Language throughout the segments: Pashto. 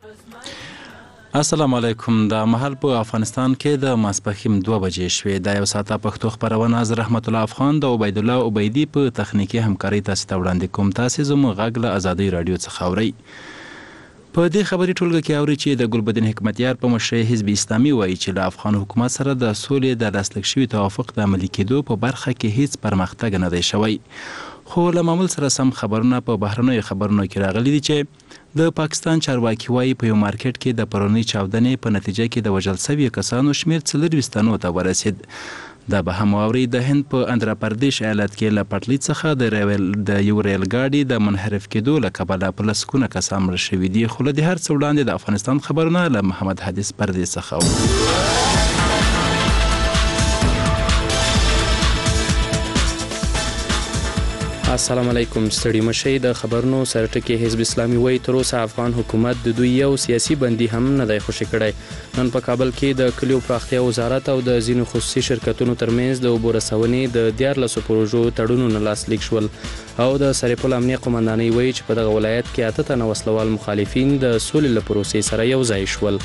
السلام علیکم. د مهال په افغانستان کې د ماسپښین 2 بجې شوې. د یو ساعته پښتو خبرونه از رحمت الله افغان د عبید الله عبیدی په تخنیکی همکاري تاسو ته وړاندې کوم. تاسو زموږ غږ له ازادي رادیو څخه اورئ. په دې خبري ټولګه کې اوري چې د ګلبدین حکمتیار په مشرۍ حزب اسلامي وایي چې له افغان حکومت سره د سولې د لاسلیک شوي توافق د عملي کېدو په برخه کې هیڅ پرمختګ نه دی شوی. خو له معمول سره سم خبرونه په بهرنیو خبرونو کې راغلي دي چې د پاکستان چارواکي وایي په یو مارکیټ کې د پرونی چاودنې په نتیجه کې د وژل شوي کسانو شمیر 24 تنو ته ورسید. دا به هم واوري د هند په اندرا پردیش ایالت کې له پټلۍ څخه د یو ریل ګاډي د منحرف کېدو له کبله په لسګونه کسان مړه شوي دي. خو له دې هر څه وړاندې د افغانستان خبرونه له محمد حدیث پردې څخه. السلام علیکم. ستړي مشي د خبرونو سرټکی حزب اسلامي وایي تر اوسه افغان حکومت د دوی یو سیاسي بندي هم نه دی خوشی کړی. نن په کابل کې د کلیو پراختیا وزارت او د ځینو خصوصي شرکتونو ترمنځ د اوبو رسونې د 14 پروژو تړونونه لاسلیک شول او د سرپل امنیه قومندانۍ وایي چې په دغه ولایت کې 8 تنه وسلوال مخالفین د سولې له پروسې سره یو ځای شول.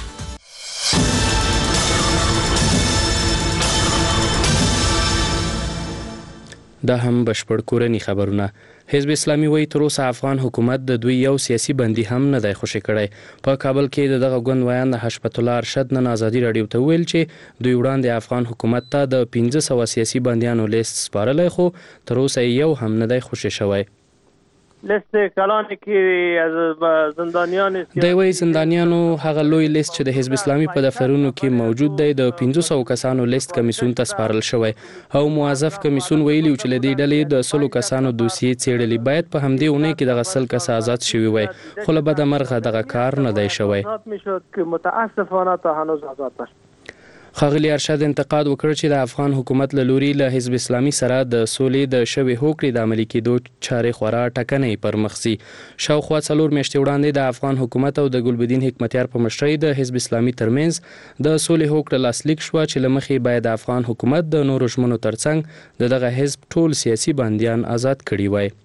دا هم بشپړ کورنی خبرونه. حزب اسلامي وایي تر اوسه افغان حکومت د دوی یو سیاسي بندي هم نه دی خوشی کړی. په کابل کې دغه ګوند ویان حشمت الله ارشد نن ازادي رادیو ته ویل چې دوی وړاندې افغان حکومت ته د 1500 سیاسي بندیانو لیست سپارلی خو تر اوسه یو هم نه دی خوشی شوی. لیست کلانی کې از زندانیان دوی زندانیانو هغه لوی لیست چې د حزب اسلامي په دفترونو کې موجود دی د 500 کسانو لیست کمیسیون ته سپارل شوی او موظف کمیسیون ویلي چې لدې ډلې د 100 کسانو دوسیې څېړلې. باید په همدې اونۍ کې دغه 100 کس آزاد شوي وای خو له بده مرغه دغه کار نه دی شوی. متاسفانه تا هنوز آزاد نشد. ښاغلي ارشد انتقاد وکړ چې د افغان حکومت له لوري له حزب اسلامي سره د سولې د شوې هوکړې د عملي کېدو چارې خورا ټکنۍ پر مخ ځي. شاوخوا 4 میاشتې وړاندې د افغان حکومت او د ګلبدین حکمتیار په مشرۍ د حزب اسلامي ترمنځ د سولې هوکړه لاسلیک شوه چې له مخې باید د افغان حکومت د نورو ژمنو ترڅنګ دغه حزب ټول سیاسي بندیان آزاد کړي وای.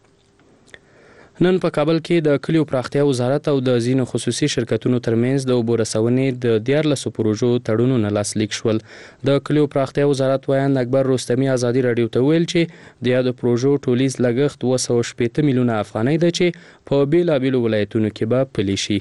نن په کابل کې د کلیو پراختیا وزارت او د ځینو خصوصي شرکتونو ترمنځ د اوبو رسونې د 14 پروژو تړونونه لاسلیک شول. د کلیو پراختیا وزارت ویان اکبر رستمی ازادي رادیو ته ویل چې د یادو پروژو ټولیز لګښت 280 میلیونه افغانۍ ده چې په بیلابیلو ولایتونو کې به پلي شي.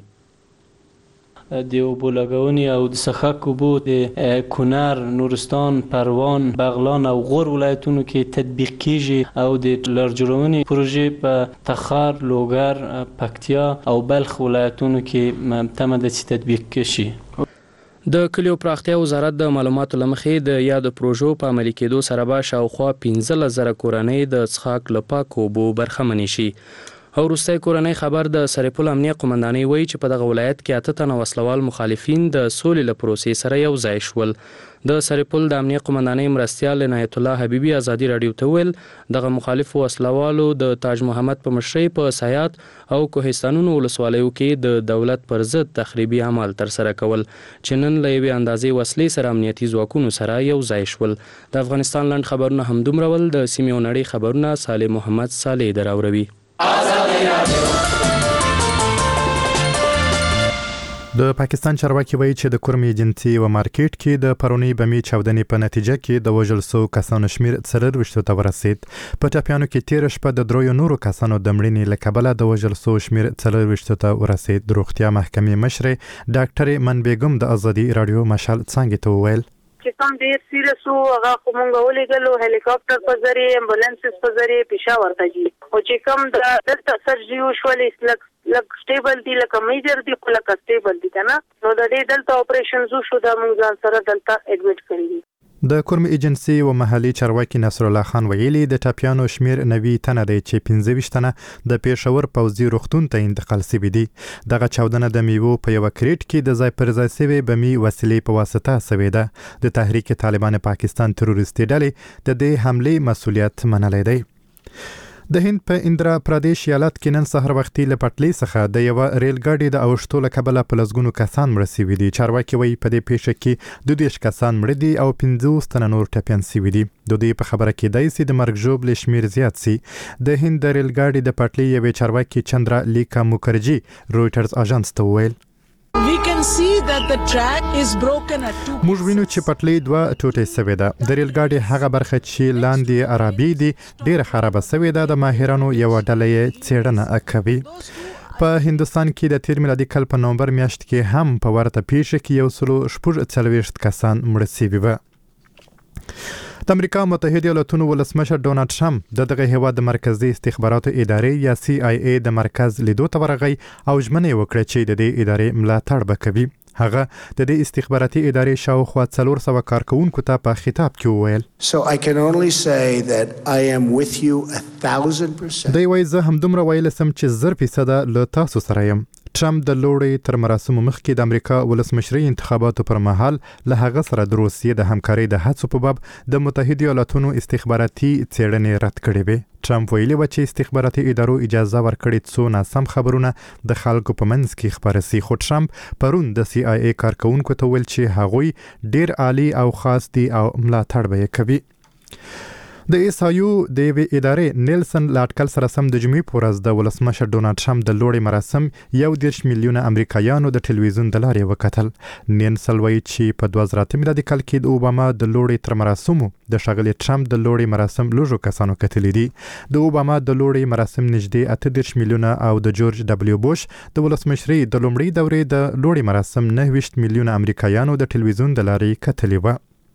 د اوبو لګونې او د څښاک اوبو د کونړ، نورستان، پروان، بغلان او غور ولایتونو کې تطبیق کیږي او د لار جوړونې پروژې په تخار، لوګر، پکتیا او بلخ ولایتونو کې تمه ده چې تطبیق کشي. د کلیو پراختیا وزارت د معلوماتو لمخې د یادو پروژو په عملي کېدو سره به شاوخوا 15,000 کورنۍ د څښاک له پاکو اوبو برخمنې شي. او وروستی کورنۍ خبر د سرپل امنیه قومندانۍ وایي چې په دغه ولایت کې 8 تنه وسلوال مخالفین د سولې له پروسې سره یو ځای شول. د سرپل د امنیه قومندانۍ مرستیال عنایت الله حبیبي ازادي رادیو ته ویل دغه مخالفو وسلوالو د تاج محمد په مشرۍ په سیات او کوهستانونو ولسوالیو کې د دولت پر ضد تخریبي اعمال ترسره کول چې نن له یوې اندازې وسلې سره امنیتي ځواکونو سره یو ځای شول. د افغانستان لنډ خبرونه همدومره ول. د سیمې او نړۍ خبرونه صالح محمد صالح دراوروي. د پاکستان چارواکي وایي چې د کورم ایجنسي و مارکیټ کې د پرونی بمي چاودنې په نتیجه کې د وژل شوو کسانو شمیر 24 ته ورسید. په ټاپیانو کې تیر شپه د 3 نورو کسانو د مړینې له کبله د وژل شوو شمیر 24 ته ورسید. د روغتیا محکمې مشر ډاکټر من بیگم د ازادي رادیو مشال څنګه ته ویل چې کوم ډیر سیریس وو هغه کومه ولېګلو هلیکاپټر په ذریعہ امبولانس په ذریعہ پېښور ته جي او چې کوم د سرجری وشولې لک سټیبل دي لکه میجر دي خو لکه سټیبل دي کنه نو د دې دلته اپریشن شو د موږ ځان سره دلته اډمیټ کړی. د کورم ایجنسي و محلي چارواکي نصر الله خان ویلي د ټاپیانو شمیر 90 تنه دی چې 25 تنه د پېښور پوځي روغتون ته انتقال شوي دي. دغه چاودنه د میوو په یو کریټ کې د ځای پر ځای شوی بمي وسیلې په واسطه شوې ده. د تحریک طالبان پاکستان تروریستي ډلې د دې حملې مسؤلیت منلی دی. د هند په اندرا پردیش ایالت کې نن سحر وختي له پټلۍ څخه د یو ریل ګاډي د اوښتو له کبله په لسګونو کسان مړه شوي دي. چارواکي وایي په دې پیښه کې 22 کسان مړه دي او 50 تنه نور ټپیان شوي دي. د دې په خبره کې دی چې د مرګ ژوبل شمیر زیات سي. د هند د ریل ګاډي د پټلۍ یوې چارواکي چندرا لیکا مکرجي رويټرز اژانس ته وویل موږ وینو چې پټلۍ 2 ټوټې شوې ده. د ریل ګاډي هغه برخه چې لاندې عربي دي ډېره خرابه شوې ده. د ماهرانو یو ډله یې څېړنه کوي. په هندستان کې د تیر میلادي کال په نومبر میاشت کې هم په ورته پیښه کې 140 کسان مړه شوي وو. د امریکا متحده ایالاتونو ولسمشر ډونالد ټرمپ دغه هیواد د مرکزی استخباراتو ادارې یا CIA د مرکز لیدو ته ورغی او ژمنه وکړه چې د دې ادارې ملاتړ وکوي. هغه د دې استخباراتي ادارې شاوخوا 400 کارکونکو ته په خطاب کې وویل دی وایي زه همدومره ویلی سم چې 100% له تاسو سره یم. ټرمپ د لوړې تر مراسمو مخکې د امریکا ولسمشري انتخاباتو پر مهال له هغه سره د روسیې د همکارۍ د هڅو په باب د متحده ایالاتونو استخباراتي څېړنې رد کړې وې. ټرمپ ویلي و چې استخباراتي ادارو اجازه ورکړې څو ناسم خبرونه د خلکو په منځ کې خپاره سي. خو ټرمپ پرون د CIA کارکونکو ته ویل چې هغوی ډېر عالی او خاص دي او ملاتړ به یې کوي. د ایسایو د ادارې نیلسن لاټکل سره سم د جمعې په ورځ د ولسمشر ډونالد ټرمپ د لوړې مراسم 1 میلیونه امریکایانو د ټلویزیون د لارې وکتل. نیلسن وایي چې په 2008 میلادي کال کې د اوباما د لوړې تر مراسمو د ښاغلي ټرمپ د لوړې مراسم لږو کسانو کتلي دي. د اوباما د لوړې مراسم نږدې 38 میلیونه او د جورج دبلیو بوش د ولسمشرۍ د لومړۍ دورې د لوړې مراسم 29 میلیونه امریکایانو د ټلویزیون د لارې کتلي و.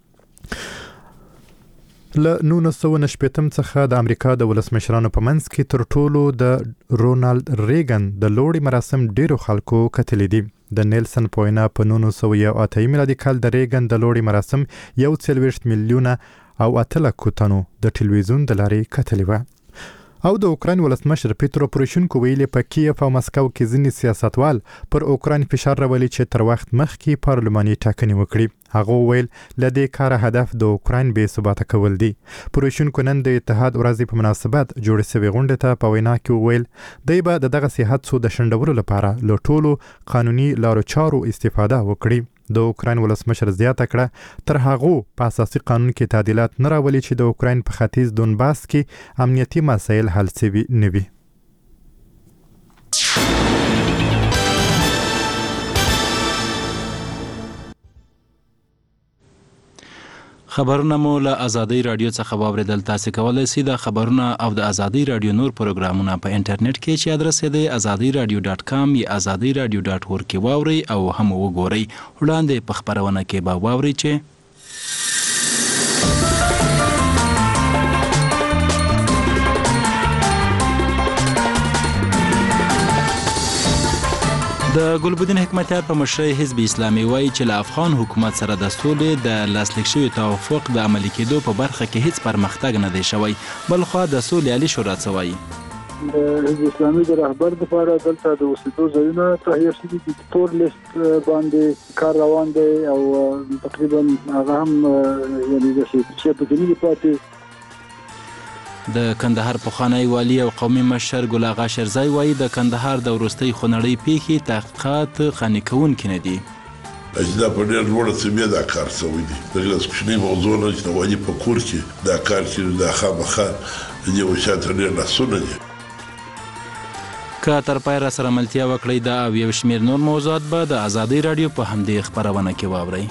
له 1990 څخه د امریکا د ولسمشرانو په منځ کې تر ټولو د رونالد ریګن د لوړې مراسم ډیرو خلکو کتلي دي. د نیلسن په وینا په 1980 میلادي کال د ریګن د لوړې مراسم 140 میلیونه او 8 لک تنو د ټلویزیون د لارې کتلي و. او د اوکراین ولسمشر پیترو پوروشینکو ویلي په کیف او مسکو کې ځینې سیاستوال پر اوکراین فشار راولي چې تر وخت مخکې پارلماني ټاکنې وکړي. هغه ویل ل دې کار هدف د اوکراین بې ثباته کول دي. پوروشینکو نن د اتحاد ورځې په مناسبت جوړ شوې غونډې ته په وینا کې ویل دی به دغه سیاحت د شنډولو لپاره له ټولو قانوني لارو چارو استفاده وکړي. د اوکراین ولسمشر زیاته کړه تر هغه په اساسي قانون کې تعدیلات نه راولي چې د اوکراین په ختیځ دونباس کې امنیتي مسایل حل شوي نه وي. خبرونه مو له آزادۍ رادیو څخه واوریدل. تاسو کولی شئ د خبرونه او د آزادۍ رادیو نور پروګرامونه په انټرنیټ کې چې ادرس یې دی azadiradio.com یا azadiradio.org کې واورئ او هم وګورئ. وړاندې په خبرونه کې به واورئ چې د ګلبدین حکمتیار په مشرۍ حزب اسلامي وایي چې له افغان حکومت سره د سولې د لاسلیک شوي توافق د عملي کېدو په برخه کې هیڅ پرمختګ نه دی شوی. بلخوا د سولې عالي شورا څه وایي؟ د حزب اسلامي د رهبر لپاره دلته د اوسېدو ځایونه تهیه شوي دي. تور لیست باندې کار روان دی او تقریبا هغه هم یعنې د شی په کې نه پاتې. د کندهار پخوانی والی او قومي مشر ګل اغا شیرزای وایي د کندهار د وروستۍ خونړۍ پیښې تحقیقات قانع کوونکي نه دي. دا په ډېر لوړه سویه دا کار شوی دی. دغه کوچنۍ موضوع نه چې د والي په کور کې دا کار چې دا خامخا د یو شاته ډېر لاسونه دي. که تر پای را سره ملتیا وکړئ دا او یو شمېر نور موضوعات به د آزادۍ راډیو په همدې خپرونه کې واورئ.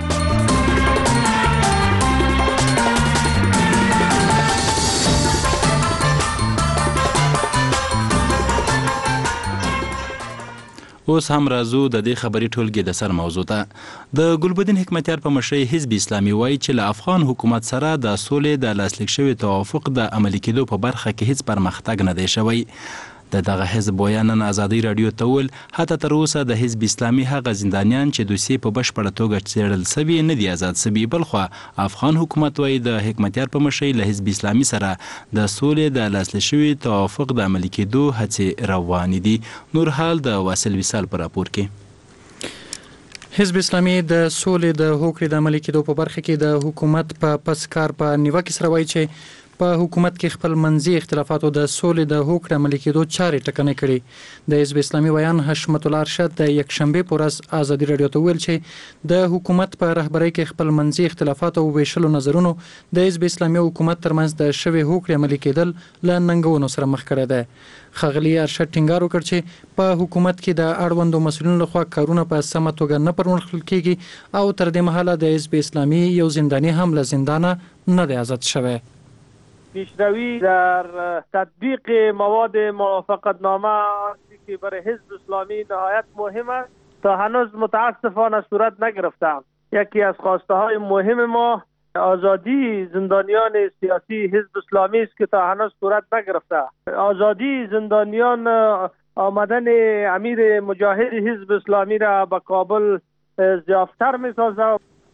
اوس هم راځو د دې خبري ټولګې د سر موضوع ته. د ګلبدین حکمتیار په مشرۍ حزب اسلامي وایي چې له افغان حکومت سره د سولې د لاسلیک شوي توافق د عملي کېدو په برخه کې هیڅ پرمختګ نه دی شوی. دغه حزب ویاند نن آزادۍ راډیو ته وویل حتی تر اوسه د حزب اسلامي هغه زندانیان چې دوسیې په بشپړه توګه څېړل سوي نه دي آزاد سوي. بلخوا افغان حکومت وایي د حکمتیار په مشرۍ له حزب اسلامي سره د سولې د لاسلیک شوي توافق د عملي کېدو هڅې روانې دي. نور حال د واصل وصال په راپور کې. حزب اسلامي د سولې د هوکړې د عملي کېدو په برخه کې د حکومت په پس کار په نیوکې سره وایي چې په حکومت کې خپل منځي اختلافاتو د سولې د هوکړې عملي کېدو چارې ټکنۍ کړې. د حزب اسلامي ویان حشمت الله ارشد د یکشنبه په ورځ ازادي رادیو ته ویل چې د حکومت په رهبرۍ کې خپل منځي اختلافات او ویشلو نظرونو د حزب اسلامي حکومت ترمنځ د شوی هوکړې عملي کېدل له ننګونو سره مخ کړی دی. ښاغلي ارشد ټینګار وکړ چې په حکومت کې د اړوندو مسؤلینو لخوا کارونه په سمه توګه نه پرمخ کیږي او تر دې مهاله د حزب اسلامي یو زندانی هم له زندانه نه دی آزاد شوی. پیشروی در تطبیق مواد موافقتنامه که برای حزب اسلامی نهایت مهم است تا هنوز متاسفانه صورت نگرفته. یکی از خواسته های مهم ما آزادی زندانیان سیاسی حزب اسلامی است که تا هنوز صورت نگرفته. آزادی زندانیان آمدن امیر مجاهد حزب اسلامی را به کابل ضعیفتر می‌سازد.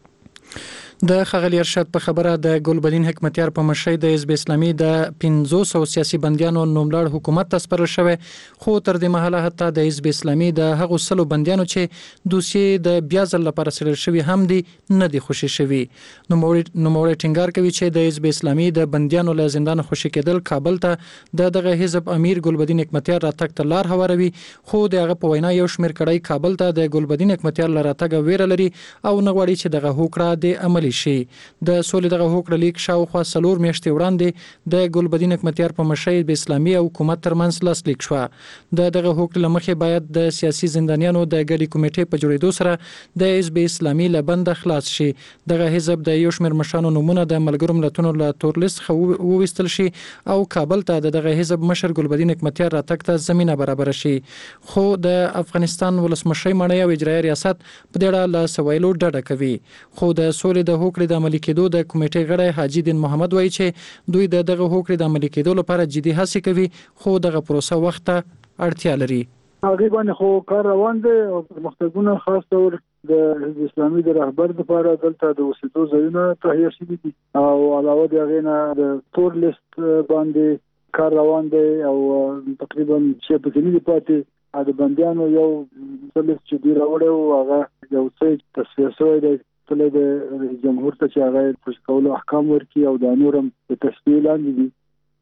د ښاغلي ارشد په خبره د ګلبدین حکمتیار په مشرۍ د حزب اسلامي د 500 سیاسي بندیانو نوملړ حکومت ته سپارل شوی، خو تر دې مهاله حتی د حزب اسلامي د هغو 100 بندیانو چې دوسیې د بیا ځل لپاره څېړل شوي هم دي نه دي خوشي شوي. نوموړی ټینګار کوي چې د حزب اسلامي د بندیانو له زندان خوشي کېدل کابل ته د دغه حزب امیر ګلبدین حکمتیار راتګ ته لار هواروي، خو د هغه په وینا یو شمېر کړی کابل ته د ګلبدین حکمتیار له راتګه ویره لري او نه غواړي چې دغه هوکړه د عملي شي. د سولې دغه هوکړه لیک شاوخوا 4 میاشتې وړاندې د ګلبدین حکمتیار په مشرۍ د اسلامي او حکومت ترمنځ لاسلیک شوه. دغه هوکړې له مخې باید د سیاسي زندانیانو د ګډې کمیټې په جوړېدو سره د حزب اسلامي له بنده خلاص شي. دغه حزب د یو شمېر مشرانو نومونه د ملګرو ملتونو له تور لیست څخه وویستل شي او کابل ته دغه حزب مشر ګلبدین حکمتیار راتګ ته زمینه برابر شي. خو د افغانستان ولسمشر مړی او اجرایي ریاست په دې اړه له سوالو ډډه کوي. خو د سولې د هوکړې د عملي کېدو د کمیټې غړی حاجي دین محمد وایي چې دوی دغه هوکړې د عملي کېدو لپاره جدي هڅې کوي، خو دغه پروسه وخت ته اړتیا لري. هغه باندې خو کار روان دی او پرمختګونه خاص تور د حزب اسلامي د رهبر لپاره دلته د اوسېدو ځایونه تهیه شوي دي او علاوه د هغې نه د تور لیست باندې کار روان دی او تقریبا چې په کې نه دي پاتې د بندیانو یو لیست چې دوی راوړی و هغه یو څه تصفیه شوی دی تل د جمهور ته چې هغه خوش کولو احکام ورکړي او د نورم د تصفیه لاندې دي.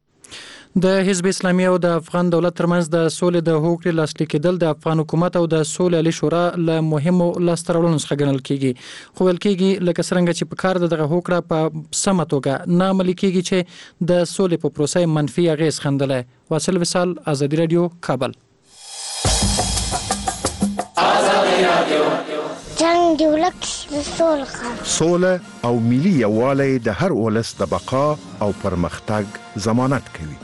د حزب اسلامي او د افغان دولت ترمنځ د سولې د هوکړې لاسلیک کېدل د افغان حکومت او د سولې عالي شورا له مهمو لاسته راوړنو څخه ګڼل کېږي، خو ویل کېږي لکه څرنګه چې په کار دغه هوکړه په سمه توګه نه عملي کېږي چې د سولې په پروسه منفي اغېز ښندلی. واصل وصال، ازادي رادیو، کابل. جنگ دی ولک سوله او ملي یووالی د هر ولس د بقا او پرمختګ ضمانت کوي.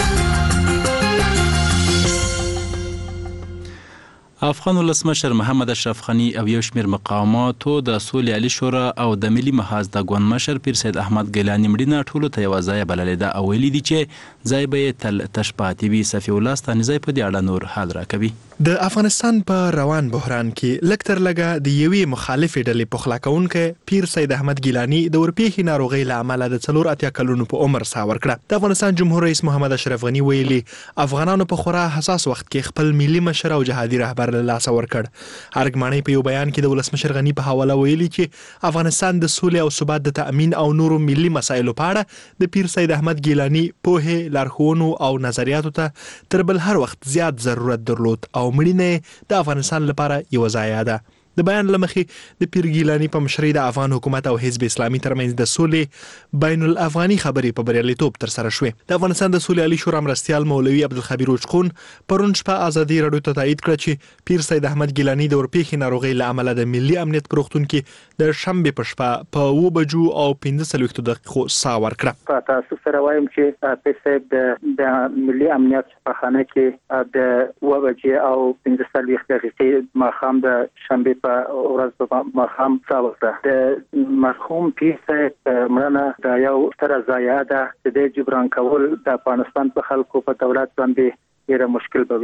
افغان ولسمشر محمد اشرف غنی او یو شمېر مقاماتو د سولې عالي شورا او د ملي محاذ د ګوند مشر پیر سید احمد ګیلاني مړینه ټولو ته یوه ځای بللې ده او ویلي دي چې ځای به یې تل تش پاتې وي. صفي الله ستانیزی په دې اړه نور حال راکوي. د افغانستان په روان بحران کې لږ تر لږه د یوې مخالفې ډلې پخلا کوونکی پیر سید احمد ګیلاني د ورپېښې ناروغۍ له امله د 84 کلونو په عمر ساه ورکړه. د افغانستان جمهور رئیس محمد اشرف غني ویلي افغانانو په خورا حساس وخت کې خپل ملي مشر او جهادي رهبر له لاسه ورکړ. ارګمانۍ په یو بیان کې د ولسمشر غني په حواله ویلي چې افغانستان د سولې او ثبات د تأمین او نورو ملي مسایلو په اړه د پیر سید احمد ګیلاني پوهې، لارښوونو او نظریاتو ته تر بل هر وخت زیات ضرورت درلود او مړینه د افغانستان لپاره یو ضایعه ده. د بیان لمخې د پیر ګیلاني په مشرۍ د افغان حکومت او حزب اسلامي ترمنځ د سولې بین الافغاني خبرې په بریالیتوب ترسره شوې. د افغانستان د سولې عالي شورا مرستیال مولوي عبدالخبیر اوچقون پرون شپه ازادي راډیو ته تایید کړه چې پیر سید احمد ګیلاني د ورپېښې ناروغۍ له امله د ملي امنیت په روغتون کې د شنبې په شپه په 7 بجو او 15 دقیقو ساه ورکړه. په تاسو سره وایم چې پیر صاحب د ملي امنیت په خانه کې د 7 بجې او 15 دقیقې ماښام د شنبې په ورځ په ماښام ساه ورکړه. د مرحوم پیر صاحب مړینه د یو ستره ضایعه ده چې د جبران کول د افغانستان په خلکو په دولت باندې ډېر مشکل به وي.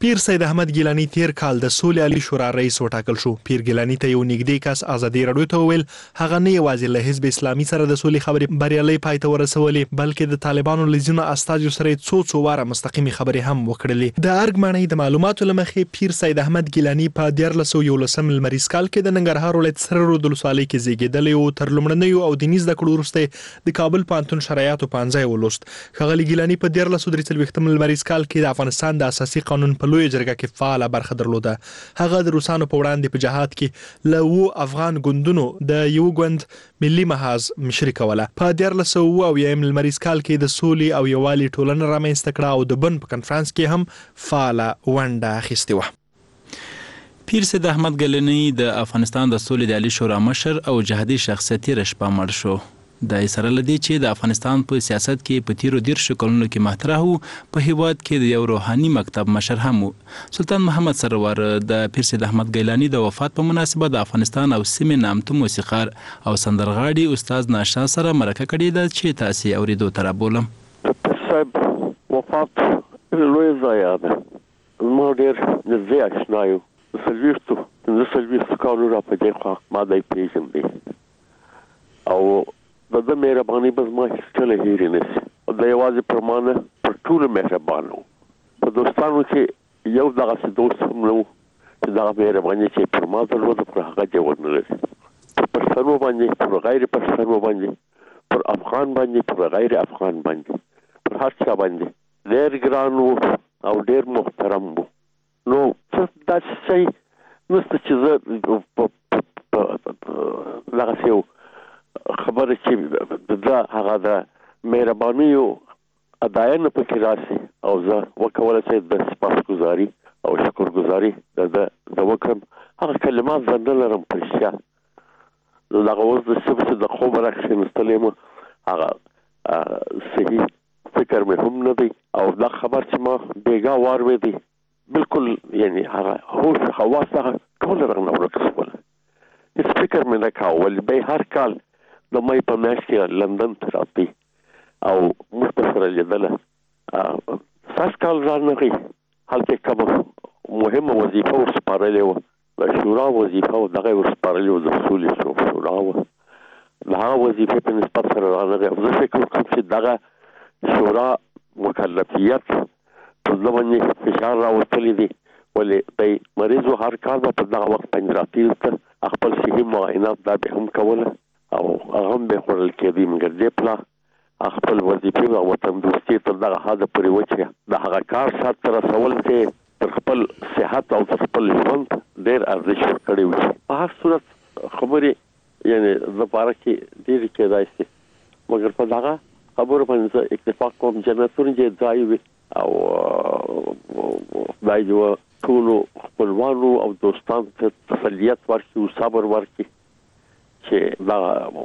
پیر سید احمد ګیلانی تیر کال د سولې عالی شورا رئیس وټاکل شو. پیر ګیلانی ته یو نږدې کس ازادي راډیو ته وویل هغه نه یوازې له حزب اسلامي سره د سولې خبرې بریالۍ پای ته ورسولې بلکې د طالبانو له ځینو استازو سره څو واره مستقیمې خبرې هم وکړلې. د ارګ ماڼۍ د معلوماتو له مخې پیر سید احمد ګیلانی په 1411 لمریز کال کې د ننګرهار ولایت سره رود ولسوالۍ کې زیږېدلی او تر لومړنیو او دیني زده کړو وروسته د کابل پوهنتون شرایطو پوهنځی ولوست. ښاغلي ګیلانی په 1443 لمریز کال کې د افغانستان د اساسي قانون په لویه جرګه کې فعاله برخه درلوده. هغه د روسانو په وړاندې په جهاد کې له افغان ګوندونو د یو ګوند ملي محاذ مشري کوله. په 1409 لمریز کال کې د سولې او یووالي ټولنه رامنځته کړه او د بن په کنفرانس کې هم فعاله ونډه اخیستې وه. پیر سید احمد ګیلانی د افغانستان د سولې د عالی شورا مشر او جهادي شخصیت تېره شپه مړ شو. د سره لدی چې د افغانستان په سیاست کې په تیرو 13 کلونو کې مطرح وو، په هیواد کې د یو روحاني مکتب مشر هم وو. سلطان محمد سرور د پیر سید احمد ګیلانی د وفات په مناسبت د افغانستان او سیمې نامتو موسیقار او سندرغاړي استاد ناشا سره مرکه کړې ده چې تاسو اوریدو تر بولم. صاحب وفات لوی ضایعه ده. ما ډېر نږدې آشنا یو. سلویښتو کالو را په دې خوا ما دی پېژندی او د مهرباني به زما هیڅکله هېرې نه شي. د یوازې پر ما نه پر ټولو مهربان و. په دوستانو کې یو دغسې دوست هم نه و چې دغه مهرباني چې پر ما درلوده پر هغه جوړ نه لري. پر پښتنو باندې، پر غیر پښتنو باندې، پر افغان باندې، پر غیر افغان باندې، پر هر چا باندې ډېر ګران و او ډېر محترم و. نو داسې شی نشته چې زه دغسې یو خبره چې دا هغه د مهربانیو اداینه پکې راشي او زه وکولی شم د سپاسګزاري او شکرګزاري د وکړم. هغه کلمات زه نه لرم په رښتیا. دغه اوس د شپې چې د خوبه راکښېنستلی یم هغه صحیح فکر مې هم نه دی او دا خبر چې ما بېګا واورېدی بالکل یعنې هغه هوش حواس هغه ټول رانه ورک شول. هېڅ فکر مې نه کاوه. ولې به هر کال د مای په میاشت کې لندن ته راځي او موږ به سره لیدله. سږ کال رانغی هلته کومه مهمه وظیفه ورسپارلې وه، د شورا وظیفه و، دغه یې ورسپارلې وه، د سولې شورا وه. د هغه وظیفې په نسبت سره رانغی. زه فکر وکړم چې دغه شورا مکلفیت په زه باندې فشار راوستلی دی. ولې دی مریض و، هر کال به په دغه وخت باندې راتېر ته خپل صحي معاینات دا به هم کوله او هغه هم به خوړل کېدی. مګر دې پلا خپل وظیفې او وطن دوستي تر دغه حده پورې و چې د هغه کار سرته رسول کې تر خپل صحت او تر خپل ژوند ډېر ارزښت ورکړی و. په هر صورت خبرې یعنې دپاره کې ډېرې کېدای شي، مګر په دغه خبرو باندې زه اکتفا کوم. جنتونه چې ځای وي او خدای دې ټولو خپلوانو او دوستانو ته تسلیت ورکړي او صبر ورکړي چې دا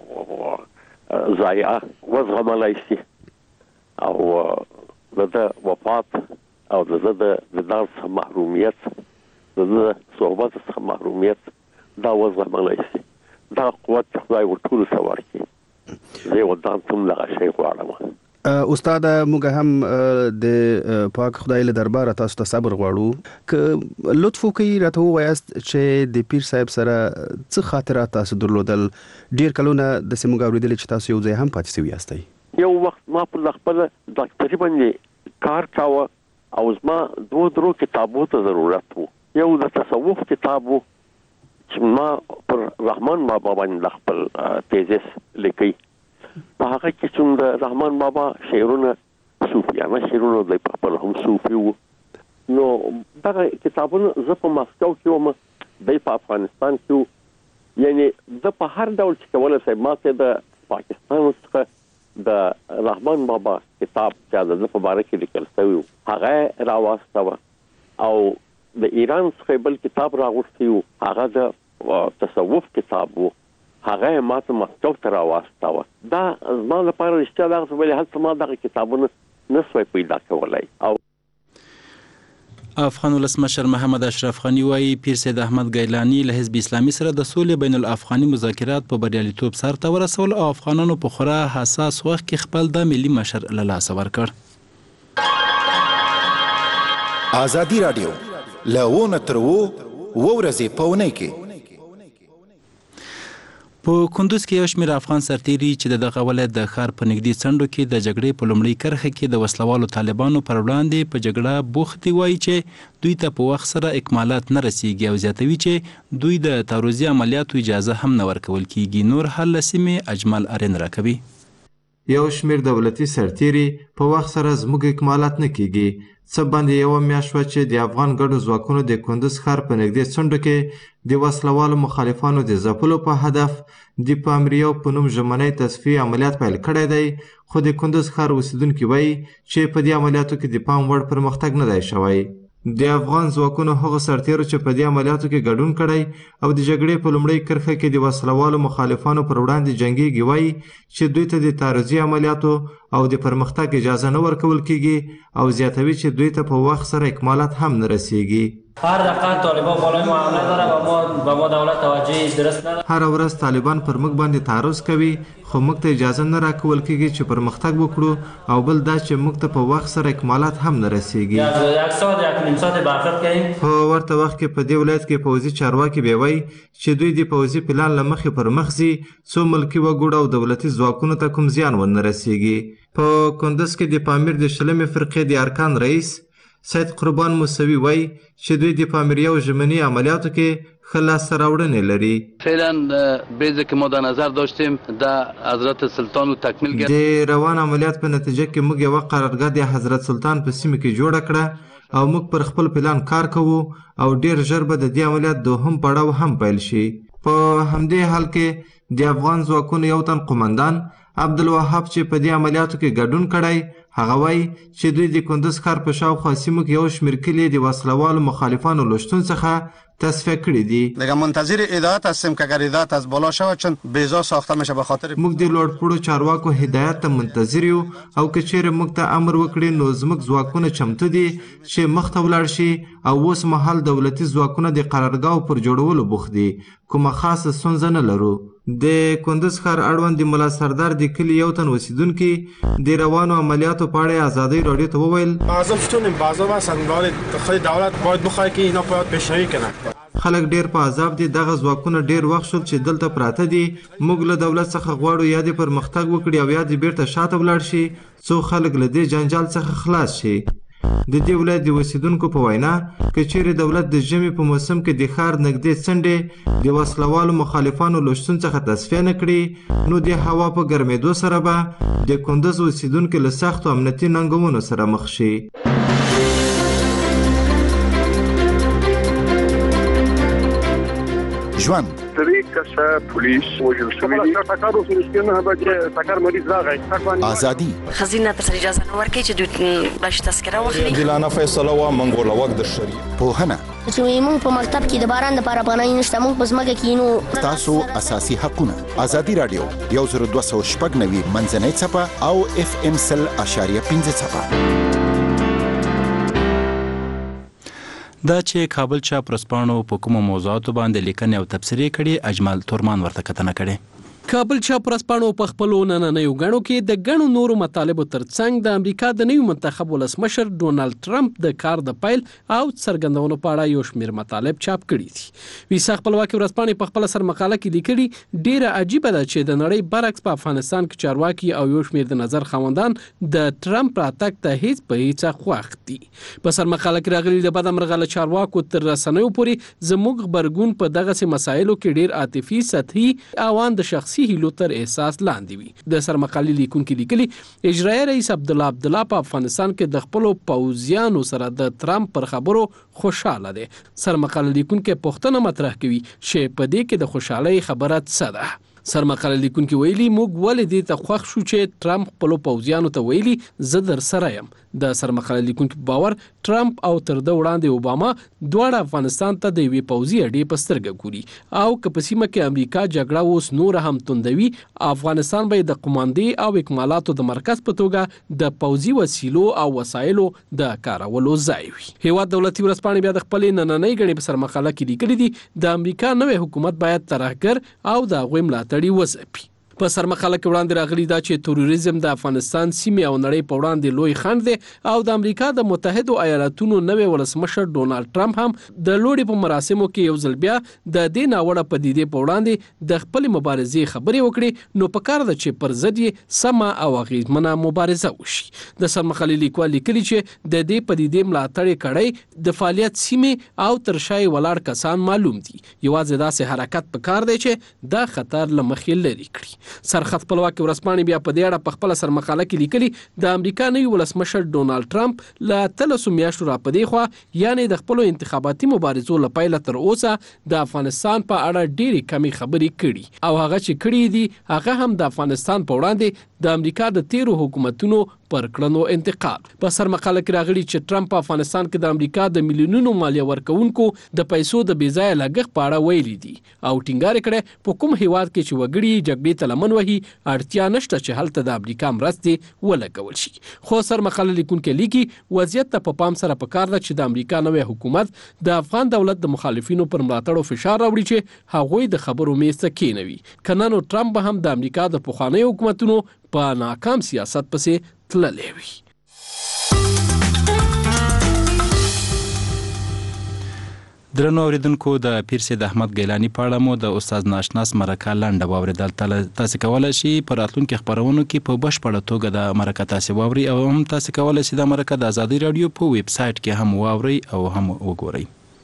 ضایعه وزغملی شي او د ده وفات او د ده د دیدار څخه محرومیت، د ده د صحبت څخه محرومیت دا وزغملی شي. دا قوت خدای ورټولو ته ورکړي. زه یې ودان ته هم دغه شی غواړم. استاد موږ هم د پاک خدای له درباره تاسو ته صبر غواړو. که لطف وکړئ راته ووایاست چې د پیر صاحب سره څه خاطرات تاسو درلودل؟ ډېر کلونه داسې موږ اورېدلي چې تاسو یو ځای هم پاتې شوي یاستئ. یو وخت ما پر خپله ډاکټري باندې کار کاوه او زما درو کتابو ته ضرورت و. یو د تصوف کتاب و چې ما پر رحمان بابا باندې خپل تیزس لیکي. په هغه کې چې د رحمان بابا شعرونه صوفیانه شعرونه دی، په خپل هم صوفي و. نو دغه کتابونه زه په ماسکو کې وم، دی په افغانستان کې و. یعنې زه په هر ډول چې کولی شم ما ته د پاکستان څخه د رحمان بابا کتاب چې د ده په باره کې لیکل شوی و هغه یې راواستوه او د ایران څخه بل کتاب راغوښتی و، هغه د تصوف کتاب و، هغه یې ما ته مسکو ته راواستوه. دا زما لپاره رښتیا دغسې ولې هلته ما دغه کتابونه نه سوی پیدا کولی. او افغان ولسمشر محمد اشرف غني وایي پیر سید احمد ګیلانی له حزب اسلامي سره د سولې بین الافغاني مذاکرات په بریالیتوب سرته ورسول او افغانانو په خورا حساس وخت کې خپل د ملي مشر له لاسه ورکړ. ازادي رادیو لونه تر ورځې په اونۍ کې په کندوز کې یو شمېر افغان سرتیري چې دغه ولایت د ښار په نږدې څنډو کې د جګړې په لومړۍ کرښه کې د وسلوالو طالبانو پر وړاندې په جګړه بوخت دي وایي چې دوی ته په وخت سره اکمالات نه رسیږي او زیاتوي چې دوی د تعرضي عملیاتو اجازه هم نه ورکول کیږي. نور حل له سیمې اجمل ارین راکوي. یو شمېر دولتي سرتیري په وخت سره زموږ اکمالات نه کیږي. څه باندې یوه میاشت وه چې د افغان ګډو ځواکونو د کندوز ښار په نږدې څنډو کې د وسلوالو مخالفانو د ځپلو په هدف د پامریو په نوم ژمنی تصفیې عملیات پیل کړی دی، خو د کندوز ښار اوسیدونکي وایي چې په دې عملیاتو کې د پام وړ پرمختګ نه دی شوی. د افغان ځواکونو هغو سرتیرو چې په دې عملیاتو کې ګډون کړی او د جګړې په لومړۍ کرښه کې د وسلوالو مخالفانو پر وړاندې جنګیږي وایي چې دوی ته د تعرضي عملیاتو او د پرمختګ اجازه نه ورکول کیږي او زیاتوي چې دوی ته په وخت سره اکمالات هم نه رسیږي. هر دقیقه طالبان بالای معامله داره و ما دولت توجه درست نداره. هر ورځ طالبان پر موږ باندې تعرض کوي خو موږ ته اجازه نه راکول کیږي چې پرمختګ وکړو او بل دا چې موږ ته په وخت سره اکمالات هم نه رسیږي. یک ساعت یک نیم ساعت برخورد کردیم. په ورته وخت کې په دې ولایت کې پوځي چارواکي بیا وایي چې دوی د پوځي پلان له مخې پر مخ ځي څو ملکي وګړو او دولتي ځواکونو ته کوم زیان ونه رسیږي. په کندوز کې د پامیر د شلمې فرقې د ارکان رئیس سید قربان موسوی وایي چې دوی د پامیریو ژمني عملیاتو کې ښه لاسته راوړنې لري. فعلا بیزه که ما در نظر داشتیم در حضرت سلطان و تکمیل د روان عملیات په نتیجه کې موږ یوه قرارګاه د حضرت سلطان په سیمه کې جوړه کړه او موږ پر خپل پلان کار کوو او ډیر ژر به د دې عملیات دوهم پړاو هم پیل شي. په همدې حال کې د افغان ځواکونو یو تن قومندان عبدالوهاب چې په دې عملیاتو کې ګډون کړی هغه وایي چې دوی د کندوز ښار په شاوخوا سیمو کې یو شمېر کلي د وسلوالو مخالفانو له شتون څخه تصفیه کړي دي. دیگه منتظر هدایت هستیم که اگر هدایت از بالا شود چون بیزا ساخته میشه به خاطر موږ د لوړپوړو چارواکو هدایت ته منتظر یو او که چیرې موږ ته امر وکړي نو زموږ ځواکونه چمتو دي چې مخته ولاړ شي او اوس مهال دولتي ځواکونه د قرارګاو پر جوړولو بوخت دي، کومه خاصه ستونزه نه لرو. د کندوز ښار اړوند د ملا سردار د کلي یو تن اوسیدونکي د روانو عملیاتو په اړه ازادۍ راډیو ته وویل خلک ډیر په عذاب دي، دغه ځواکونه ډیر وخت شول چې دلته پراته دي. موږ له دولت څخه غواړو یا د پرمختګ وکړي او یا د بیرته شاته ولاړ شي څو خلک له دې جنجال څخه خلاص شي. د دې ولایت د اوسیدونکو په وینا که چیرې دولت د ژمي په موسم کې د ښار نږدې څنډې د وسلوالو مخالفانو له شتون څخه تصفیه نه کړي نو د هوا په ګرمېدو سره به د کندوز اوسیدونکي له سختو امنیتي ننګونو سره مخ شي. ژوند 3 کسه پولیس وژل شوي دي. ازادي خزینه تر اجازه نه ورکړي چې دوی باندې تذکره واخلي. عادلانه فیصله و منګول وخت د شریعت پوهنه چې موږ په مکتب کې د باران د لپاره پناه نشته، موږ په ځمکه کې نو تاسو اساسي حقونه. ازادي رادیو 10290 منځنۍ څپه او FM 100.5 څپه. دا چې کابل چاپ ورځپاڼو په کومو موضوعاتو باندې لیکنې او تبصرې کړي اجمل تورمان ورته کتنه کړې. کابل چاپ ورځپاڼو په خپلو نننیو غڼو کې د غڼو نورو مطالبو ترڅنګ د امریکا د نوي منتخب ولسمشر ډونالد ټرمپ د کار د پیل او څرګندونو په اړه یو شمېر مطالب چاپ کړي دي. ویسا خپلواکي ورځپاڼې په خپل سر مقاله کې لیکلي ډیره عجیبه ده چې د نړۍ برعکس په افغانستان کې چارواکي او یو شمېر د نظر خاوندان د ټرمپ راتګ ته هیڅ په هیڅ خوښ دي. په سر مقاله کې راغلي د بد امرغه چارواکو تر رسنیو پورې زموږ غبرګون په دغه مسایلو کې ډیر عاطفي سطحي او د شخصي هیلو تر احساس لاندې وي. د سرمقالي لیکونکي لیکلي اجرایي رئیس عبدالله په افغانستان کې د خپلو پوځیانو سره د ټرمپ پر خبرو خوشاله دی. سرمقالي لیکونکي پوښتنه مطرح کوي چې په دې کې د خوشحالۍ خبره څه ده. سرمقاله لیکونکي ویلي موږ ولې دې ته خوښ شو چې ټرمپ خپلو پوځیانو ته ویلي زه در سره یم. د سرمقاله لیکونکي باور ټرمپ او تر ده وړاندې اوباما دواړه افغانستان ته د یوې پوځي اډې په سترګه ګوري او که په سیمه کې امریکا جګړه اوس نوره هم توندوي افغانستان به د قماندې او اکمالاتو د مرکز په توګه د پوځي وسیلو او وسایلو د کارولو ځای وي. هیواد دولتي ورځپاڼې بیا د خپلې نننۍ غڼې په سرمقاله کې لیکلي دي د امریکا نوی حکومت باید ترهګر او د هغوی ملاتړي وځپي. په سرمقاله کې وړاندې راغلي دا چې تروریزم د افغانستان سیمې او نړۍ په وړاندې لوی خنډ دی او د امریکا د متحدو ایالاتونو نوی ولسمشر ډونالد ټرمپ هم د لوړې په مراسمو کې یو ځل بیا د دې ناوړه پدیدې په وړاندې د خپل مبارزې خبرې وکړي نو پکار ده چې پر ضد یې سمه او اغیزمنه مبارزه وشي. د سرمقالې لیکوال لیکلي چې د دې پدیدې ملاتړ کړی د فعالیت سیمې او ترشای ولاړ کسان معلوم دي. یوازې داسې حرکت پکار دی چې دا خطر له مخې لري کړي. سرخط خپلواکي ورځپاڼې بیا په دې اړه په خپل سرمقاله کې لیکلي د امریکا نوي ولسمشر ډونالد ټرمپ له 3 میاشتو را پدې خوا یعنی د خپل انتخاباتي مبارزو لپاره تر اوسه د افغانستان په اړه ډېری کمی خبرې کړي او هغه چې کړي دي هغه هم د افغانستان په وړاندې د امریکا د 13 حکومتونو پر کړنو انتقاد. په سرمقاله کې راغلي چې ټرمپ په افغانستان کې د امریکا د میلیونونو مالیه ورکونکو د پیسو د بې ځایه لګښت په اړه ویلي دي او ټینګار کړي په کوم هیواد کې چې وګړي جګړې ته لمن وهي اړتیا نشته چې هلته د امریکا مرستې ولګول شي. خو سرمقاله لیکونکي لیکي وضعیت ته په پام سره پکار ده چې د امریکا نوی حکومت د افغان دولت د مخالفینو پر ملاتړ او فشار راوړي چې هغوی د خبرو میز ته کېنوي. کنه نو ټرمپ هم د امریکا د پخوانیو حکومتونو په ناکام سیاست پسې تللی وي. درنو اوریدونکو د پیر سید احمد ګیلاني په اړه مو د استاد ناشناس مرکه لنډه واورېدل. تاسو کولی شئ په راتلونکي خپرونو کې په بشپړه توګه د مرکه تاسو واورئ او هم تاسو کولی شئ د مرکه د ازادي رادیو په ویب سایټ کې هم واورئ او هم وګورئ.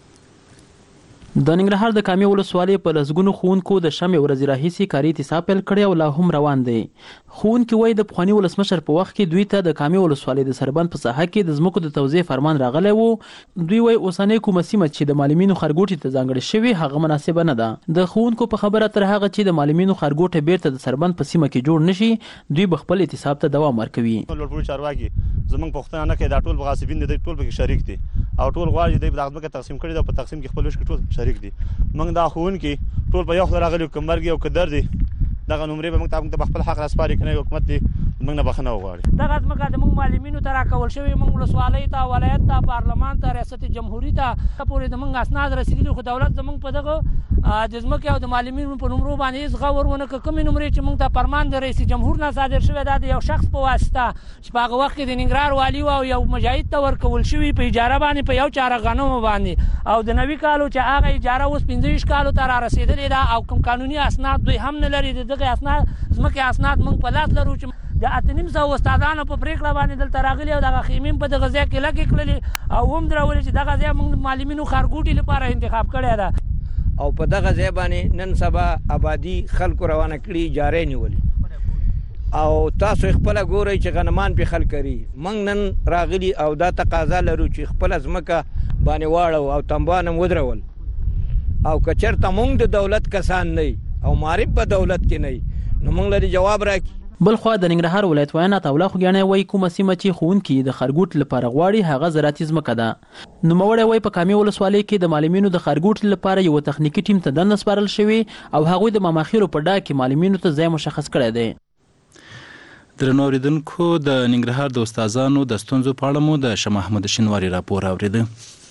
د ننګرهار د کامې ولسوالۍ په لسګونو ښوونکو د شمې ورځې راهیسې کاري اعتصاب پیل کړی او لا هم روان دی. ښوونکي وایي د پخواني ولسمشر په وخت کې دوی ته د کامې ولسوالۍ د سربند په ساحه کې د ځمکو د توزیع فرمان راغلی و. دوی وایي اوسنۍ کومه سیمه چې د معلمینو ښارګوټي ته ځانګړې شوې هغه مناسبه نه ده. د ښوونکو په خبره تر هغه چې د معلمینو ښارګوټی بیرته د سربند په سیمه کې جوړ نشي دوی به خپل اعتصاب ته دوام ورکوي. زمونږ پوښتنه نه کوي دا ټول غاصبین دي ټول پکې شریک دي او ټول غواړي چې د ځمکه تقسیم کړي دا په تقسیم کې خپل وش کې ټول شریک دي. موږ دا ښوونکي ټول په یو خبره راغلي کمرګي او کدر دي دغه نمرې به موږ ته خپل حق راسپاري کنه حکومت دي موږ نه بخنه وغواړي. دغه ځمکه د موږ معلمینو ته راکول شوی موږ ولسوالۍ ته ولایت ته پارلمان ته ریاست جمهوریت ته پورې د موږ اسناد رسیدلي خو دولت زموږ په دغه د ځمکې او د معلمینو په نمرو باندې هیڅ غور ونه کړ. کومې نمرې چې موږ ته فرمان د رئیس جمهور نه صادر شوی دا د یو شخص په واسطه چې په هغه وخت کې د ننګرهار والي او یو مجاهد ته ورکول شوي په اجاره باندې په یو چاره غنمو باندې او د نوي کالو چې هغه اجاره اوس 15 کالو ته را رسیدلې ده او کوم قانوني اسناد دوی هم نه لري. دغه اسناد ځمکې اسناد موږ په لاس لرو چې د 800 استادانو په پریکړه باندې دلته راغلي او دغه خیمې په دغه ځای کې لګې کړلې او هم درولې چې دغه ځای موږ معلمینو ښارګوټي لپاره انتخاب کړی ده او په دغه ځای باندې نن سبا آبادي خلکو روانه کړي اجارې نیولې او تاسو خپل ګورئ چې غنمان په خلک کړي. موږ نن راغلي او دا تقاضا لرو چې خپل ځمکه باندې واړو او تنبانم ودرول او کچرته موږ د دولت کسان نه او معرف په دولت کې نه نو موږ لري جواب راکړي. بل خو د ننګرهار ولایت ویانا تاوله خوګیانه وای کومه سیمه چې ښوونکي د ښارګوټ لپاره غواړي هغه زراعتي ځمکه ده. نوموړی وای په کامې ولسوالۍ کې د معلمینو د ښارګوټ لپاره یو تخنیکي ټیم ته دننه سپارل شوی او هغوی د ماماخیلو په ډاګ کې معلمینو ته ځای مشخص کړی دی. درنو اوریدونکو د ننګرهار د استادانو د ستونزو په اړه مو د شاه محمود شینواري راپور اورېده.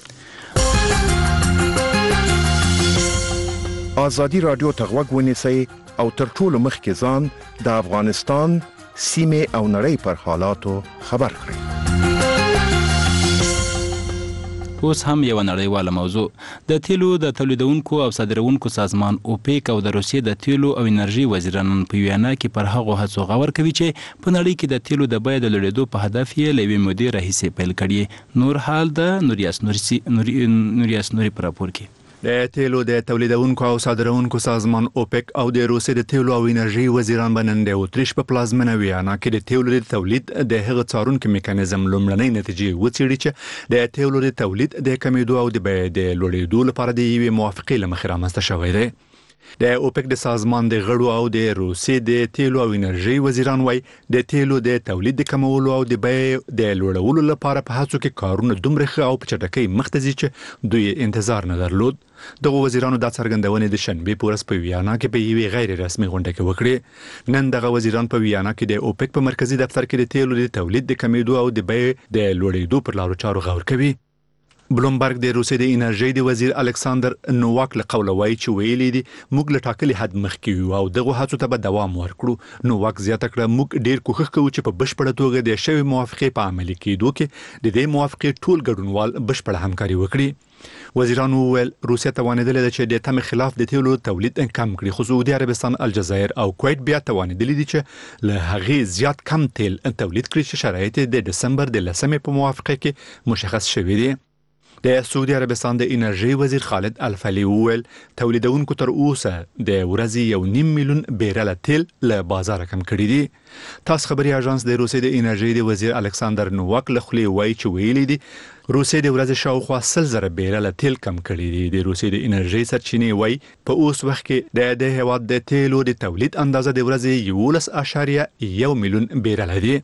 ازادي رادیو ته غوږ ونیسئ او تر ټولو مخکې ځان د افغانستان سیمې او نړۍ پر حالاتو خبر کړئ. اوس هم یو نړیواله موضوع د تیلو د تولیدونکو او صادرونکو سازمان اوپیک او د روسیې د تیلو او انرژي وزیران په ویانا کې پر هغو هڅو غور کوي چې په نړۍ کې د تیلو د بیې د لوړېدو په هدف یې له یوې مودې راهیسې پیل کړي. نور حال د نوریاس نوري په راپور کې د تیلو د تولیدونکو او صادرونکو سازمان اوپیک او د روسیې د تیلو او انرژي وزیران بنن د اوتریش په پلازمینه ویانا کې د تیلو د تولید د هغه څارونکو میکانیزم لومړنۍ نتیجې وڅېړي چې د تیلو د تولید د کمیدو او د بیې د لوړېدو لپاره د یوې موافقې له مخې رامنځته شوی دی. د اوپیک د سازمان د غړو او د روسیې د تیلو او انرژي وزیران وای د تیلو د تولید د کمولو او د بیې د لوړولو لپاره په هڅو کې کارونه دومره ښه او په چټکۍ مخ ته ځي چې دوی انتظار نه درلود. دغه وزیرانو دا څرګندونې د شنبې په ورځ په ویانا کې په یوې غیر رسمي غونډه کې وکړې. نن دغه وزیران په ویانا کې د اوپیک په مرکزی دفتر کې د تیلو د تولید د کمیدو او د بیې د لوړېدو پر لارو چارو غور کوي. بلومبرګ د روسیې د انرژي د وزیر الکساندر نوواک له قوله وایي چې ویلي دي موږ له ټاکلي حد مخکې یو او دغه هڅو ته به دوام ورکړو. نوواک زیاته کړه موږ ډیر کوښښ کوو چې په بشپړه توګه د شوی موافقې په عملي کېدو کې د دې موافقې ټول ګډونوال بشپړه همکاري وکړي. وزیرانو وویل روسیه توانېدلې ده چې د تمې خلاف د تیلو تولید کم کړي، خو سعودي عربستان، الجزایر او کویت بیا توانېدلې دي چې له هغې زیات کم تیل تولید کړي چې شرایط د دسمبر د 10 په موافقه کې مشخص شوي دي. د سعودي عربستان د انرژي وزیر خالد الفلی وویل تولیدونکو تر اوسه د ورځې 1.5 میلیون بیرل تیل له بازار کم کړي دي. تاس خبري اژانس د روسیې د انرژي د وزیر الکساندر نوواک له خولې وایي چې ویلي دي روسیې د ورځې شاوخوا 100,000 بیرل تیل کم کړي دي. د روسیې د انرژي سرچینې وایي په اوس وخت کې د هیواد د تیلو د تولید اندازه د ورځې 11.1 میلیون بیرل دي.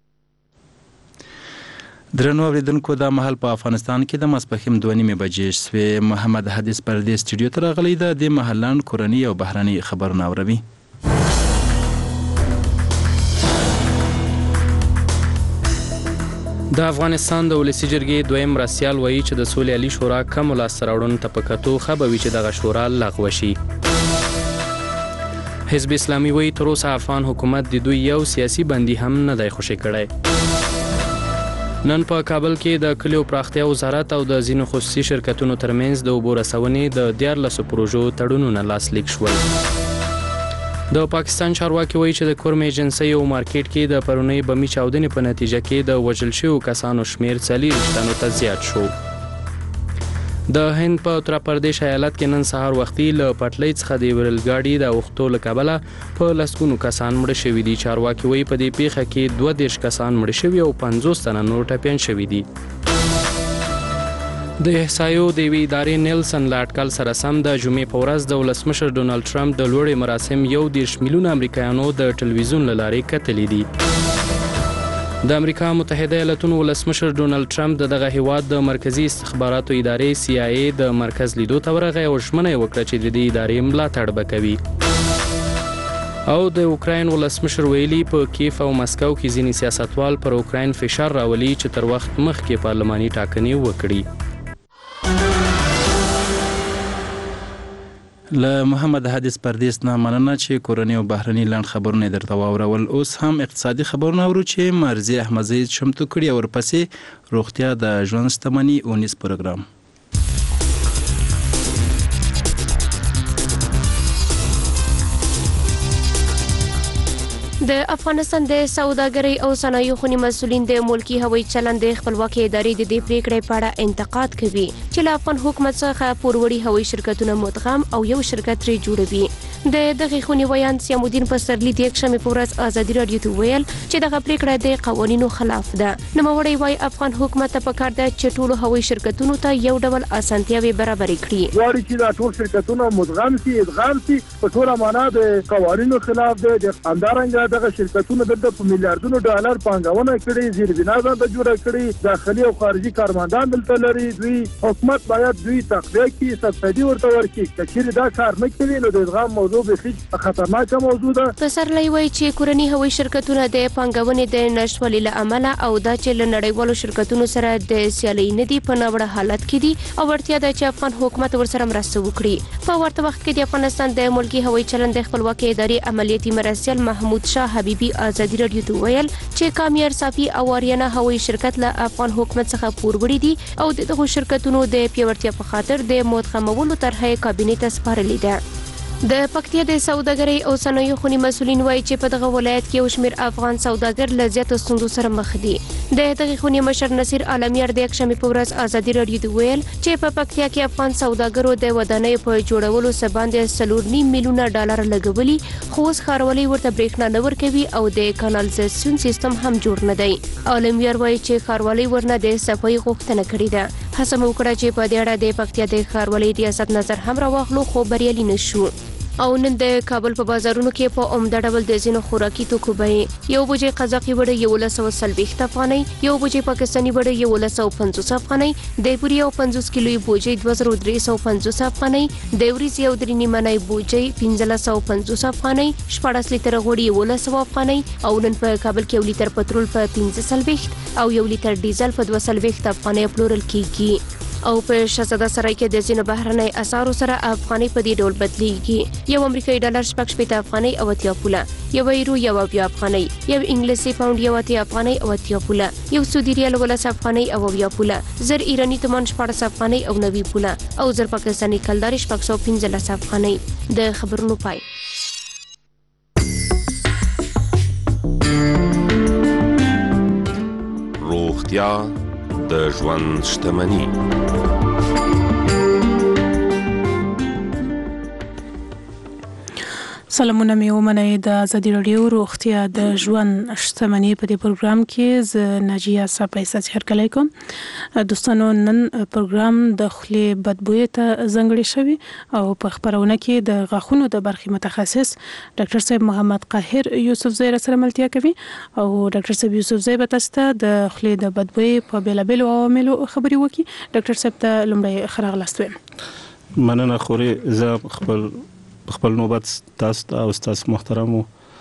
درنو اوریدونکو دا مهال په افغانستان کې د ماسپښین 2:30 بجې شوې. محمد حدیث پر دې سټوډیو ته راغلی دی. د محلان کورنی او بهرني خبرونه اوري. د افغانستان د ولسی جرګې دویم رئیسیال وایي چې د سولې علي شورا کم لاسته راوړنو ته په کتو ښه به وي چې دغه شورا لغوه شي. حزب اسلامي وایي تر اوسه افغان حکومت د دوی یو سیاسي بندي هم نه دی خوشي کړی. نن په کابل کې د کلیو پراختیا وزارت او د ځینو خصوصي شرکتونو ترمنځ د اوبو رسونې د 14 پروژو تړونونه لاسلیک شول. د پاکستان چارواکي وایي چې د کورم ایجنسۍ او مارکیټ کې د پرونی بمي چاودنې په نتیجه کې د وژل شویو کسانو شمیر 40 ته زیات شو. د هند په اتر پردیش ایالت کې نن سهار وختي له پټلۍ څخه د ورل ګاډي د اوښتو له کبله په لسګونو کسان مړه شوي دي. چارواکي وایي په دې پیښه کې 22 کسان مړه شوي او 50 تنه نور ټپیان شوي دي. د احصایو د یوې ادارې نیلسن له اټکل سره سم د جمعې په ورځ د ولسمشر ډونالډ ټرمپ د لوړې مراسم 1 میلیون امریکایانو د ټلویزیون له لارې کتلې دي. د امریکا متحده ایالاتونو ولسمشر ډونالډ ټرمپ دغه هیواد د مرکزی استخباراتو ادارې CIA د مرکز لیدو ته ورغی او ژمنه یې وکړه چې د دې ادارې ملاتړ به کوي. او د اوکراین ولسمشر ویلي په کیف او مسکو کې ځینې سیاستوال پر اوکراین فشار راولي چې تر وخت مخکې پارلماني ټاکنې وکړي. له محمد حدیث پردیس نه مننه چې کورنی او بهرني لاند خبرونه درته واورول. اوس هم اقتصادي خبرونه اورو چې مرزي احمدزی شمتو کړي او ورپسې روغتیا د ژوند شتمنۍ اونیس پروګرام. د افغانستان د سوداګرۍ او صنایعو خونی مسولین د ملکی هوایي چلند د خپلواکۍ ادارې د دې پریکړې په اړه انتقاد کوي چې له افغان حکومت څخه پوروړي هوایي شرکتونه مدغم او یو شرکت ترې جوړوي. د دغه خونی ویان سیامودین پسرلی د یکشنبه په ورځ ازادي رادیو ته ویل چې دغه پریکړه د قوانینو خلاف ده. نوموړی وايي افغان حکومت ته پکار ده چې ټول هوایي شرکتونو ته یو ډول اسانتیاوي برابر کړي. غواړي چې دا ټول شرکتونه مدغم شي، ادغام شي، په ټوله معنا د قوانینو خلاف ده. د اندارنګ دغه شرکتونه د میلیارډونو ډالر پانګونه کړې، زیربنا ځان جوړه کړې، داخلي او خارجي کارمندان دلته لري. دوی حکومت باید دوی تقویه کړي، سبسایډي ورته ورکړي. کچېرې دا کار نه کوي نو د ادغام موضوع به خطرناکه موضوع ده. پسرلی وایي چې کورني هوایي شرکتونه د پانګونې د نشتوالي له امله او دا چې له نړیوالو شرکتونو سره د سیالۍ نه دي په ناوړه حالت کې دي او اړتیا ده چې افغان حکومت ورسره مرسته وکړي. په ورته وخت کې د افغانستان د ملکی هوایي چلند د خپلواکۍ ادارې عملیاتي مرستیال محمود شاه حبیبي ازادي رادیو ته ویل چې کامیار صافي او آریانا هوایي شرکت له افغان حکومت څخه پوروړي دي او دغه شرکتونو د پیاوړتیا په خاطر د مدغمولو طرحه کابینې ته سپارلې ده. د پکتیا د سوداګرۍ او صنایعو خونی مسولین وایي چې په دغه ولایت کې یو شمېر افغان سوداګر له زیاتو ستونزو سره مخ دي. د دغه خونی مشر نصیر عالمیار د یکشنبه په ورځ ازادي رادیو ته ویل چې په پکتیا کې افغان سوداګرو د ودانۍ په جوړولو سباندې 4.5 میلیونه ډالر لګولي، خو اوس ښاروالۍ ورته برېښنا نه ورکوي او د کانالیزاسیون سیستم هم جوړ نه دی. عالمیار وایي چې ښاروالۍ ورنه د صفایي غوښتنه کړې ده. هڅه مو وکړه چې په دې اړه د پکتیا د ښاروالۍ ریاست نظر هم راواخلو خو بریالي نه شو. او نن د کابل په بازارونو کې په عمده ډول د ځینو خوراکي توکو بیې یو بوجۍ قزاقي وړه 1140 افغانۍ، یو بوجۍ پاکستاني وړه 1150 افغانۍ، د بوري او 50 کیلوي بوجۍ 2350 افغانۍ، د وریځ یو درې نیمنۍ بوجۍ 1550 افغانۍ، 14 لیتر غوړي 1100 افغانۍ او نن په کابل کې 1 لیتر پټرول په 15 او 1 لیتر ډیزل په 240 افغانۍ پلورل کیږي. او په شهزاده سرای کې د ځینو بهرنۍ اسعارو سره افغانۍ په دې ډول بدلیږي. یو امریکایي ډالر 80 افغانۍ او 80 پوله، یو یورو 1 افغانۍ، یو انګلیسي پاوند 1 افغانۍ او 80 پوله، یو سعودي ریال 10 افغانۍ او 10 پوله، زر ایرانی تومان 14 افغانۍ او 90 پوله او زر پاکستاني کلدار 615 افغانۍ. د خبرونو پای. روغتیا د ژوند شتمني. سلامونه مې ومنئ. د ازادي راډیو روغتیا د ژوند شتمني په دې پروګرام کې زه ناجیه صاحب هرکلی کوم. دوستانو نن پروګرام د خولې بدبویۍ ته ځانګړی شوی او په خبرونه کې د غاښونو د برخې متخصص ډاکټر صاحب محمد قاهر یوسفزی سره ملتیا کوي او ډاکټر صاحب یوسفزی به تاسو ته د خولې د بدبویۍ په بیلابیلو عواملو خبرې وکړي. ډاکټر صاحب ته لومړی ښه راغلاست وایم. مننه خوري. زه خپل نوبت تاسو ته او تاسو محترمو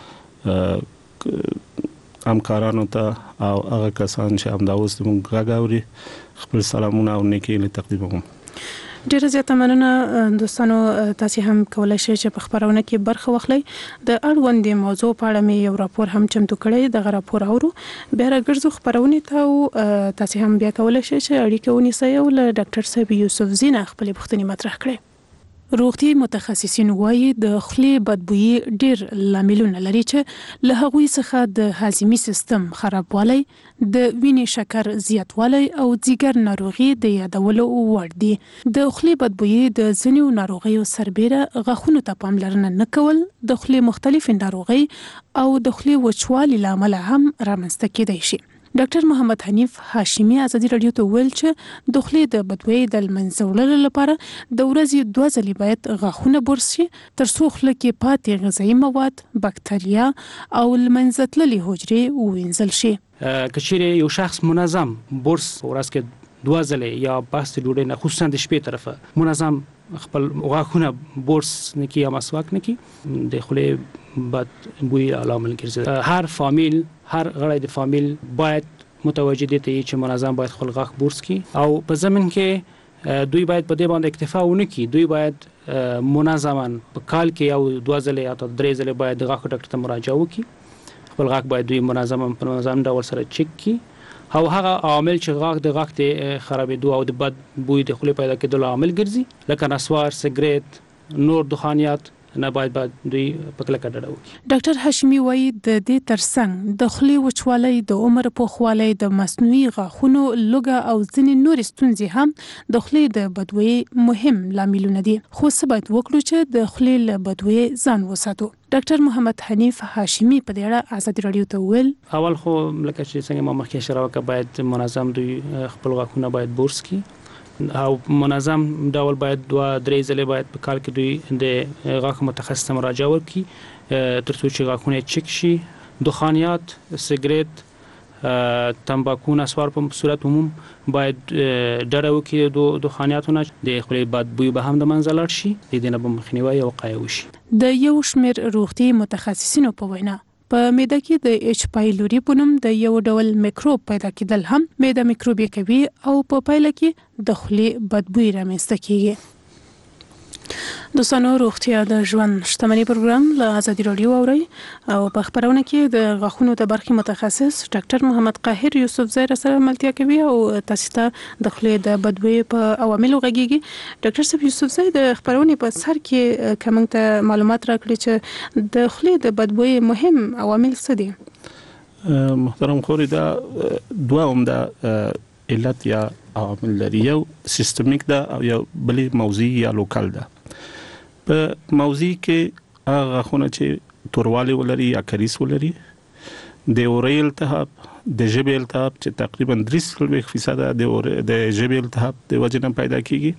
همکارانو ته او هغه کسان چې همدا اوس موږ غاوري خپل سلامونه او نیکی له تقدیموم. ډیره زیاته مننه. دوستانو تاسو هم کولای شئ چې په خبرونه کې برخه واخلئ. د اړوندې موضوع په اړه مې یو راپور هم چمتو کړی. دغه راپور اورو بیا راګرځو خبرونه ته او تاسو هم بیا کولای شئ چې اړیکه ونیسئ او له ډاکټر صاحب یوسفزی نه خپل پوښتنې مطرح کړئ. روغتي متخصصین وایي د خولې بدبویي ډیر لاملونه لري چې له هغوی څخه د هاضمي سیستم خرابوالی، د وینې شکر زیاتوالی او ځیګر ناروغي د یادولو وړ دي. د خولې بدبویي د ځینو ناروغیو سربیره غاښونو ته پاملرنه نه کول، د خولې مختلفې ناروغۍ او د خولې وچوالي له امله هم رامنځته کېدای شي. ډاکټر محمد حنیف هاشمی ازادي راډیو ته ویل چې د خولې د بدبویۍ د منځه وړلو لپاره د ورځې 2 ځلې باید غاښونه برس شي تر څو خوله کې پاتې غذایي مواد، بکتریا او له منځه تللې حجرې ووینځل شي. که چیرې یو شخص منظم برس ورځ کې 2 ځلې یا پاس د ډوډۍ نه خصوصا د شپې طرفه منظم خپل غاښونه برس نکي یا مسواک نکي د خولې بد بوی علامه ګرځي. هر فامیل، هر غړی د فامیل باید متوجه دي چې منظم باید خپل غاښ برس کړي او په ضمن کې دوی باید په دې باندې اکتفا ونه کړي. دوی باید منظما په کال کې یو 2 ځلې یا 3 ځلې باید د غاښ ډاکټر ته مراجعه وکړي. خپل غاښ باید دوی منظما په منظم ډول سره چک کړي او هغه عوامل چې غاښ د خرابېدو او د بد بوی د خولې پیدا کېدو عامل ګرځي لکه نسوار، سګریټ، نور دخانیات نه باید دوی په کلکه ډډه وکړي. ډاکټر هاشمی وایي د دې ترڅنګ د خولې وچوالی، د عمر پوخوالی، د مصنوعي غاښونو لوګه او ځینې نورې ستونزې هم د خولې د بدبویۍ مهم لاملونه دي. خو څه باید وکړو چې د خولې له بدبویۍ ځان وساتو؟ ډاکټر محمد حنیف هاشمی په دې اړه ازادي راډیو ته ویل اول خو لکه چې څنګه ما مخکې اشاره وکړه باید منظم دوی خپل غاښونه باید برس کړي او منظم ډول باید 2-3 ځلې باید په کال کې دوی د غاښ متخصص ته مراجعه وکړي تر څو چې غاښونه چک شي. دخانیات، سګریټ، تمباکو، نسوار په صورت عموم باید ډډه وکړي د دخانیاتونه. د خولې بد بوی به هم د منځه لاړ شي، د دې نه به مخنیوي او وقایه وشي. د یو شمېر روغتي متخصصینو په وینا په معده کې د ایچ پایلوري په نوم د یو ډول میکروب پیدا کېدل هم معده میکروبي کوي او په پایله کې د خولې بدبوی رامنځته کیږي. دوستانو روغتیا د ژوند شتمني پروګرام له ازادي راډیو اوري او په خبرونه کې د غاښونو د برخې متخصص ډاکټر محمد قاهر یوسفزی سره ملتیا کوي او تاسو ته د خولې د بدبوی په عواملو غږیږي. ډاکټر صاحب یوسفزی د خبرونه په سر کې کوم ته معلومات راکړي چې د خولې د بدبوی مهم عوامل څه دي؟ محترم خوري دا دوه عمده علت یا عوامل لري. یو سیستمیک ده او یو بلې موضعي یا لوکال ده. په موضعي کې هغه غاښونه چې توروالی ولري یا کریس ولري، د اورې التهاب، د ژبې التهاب چې تقریبا 3% د ژبې التهاب د وجې نه پیدا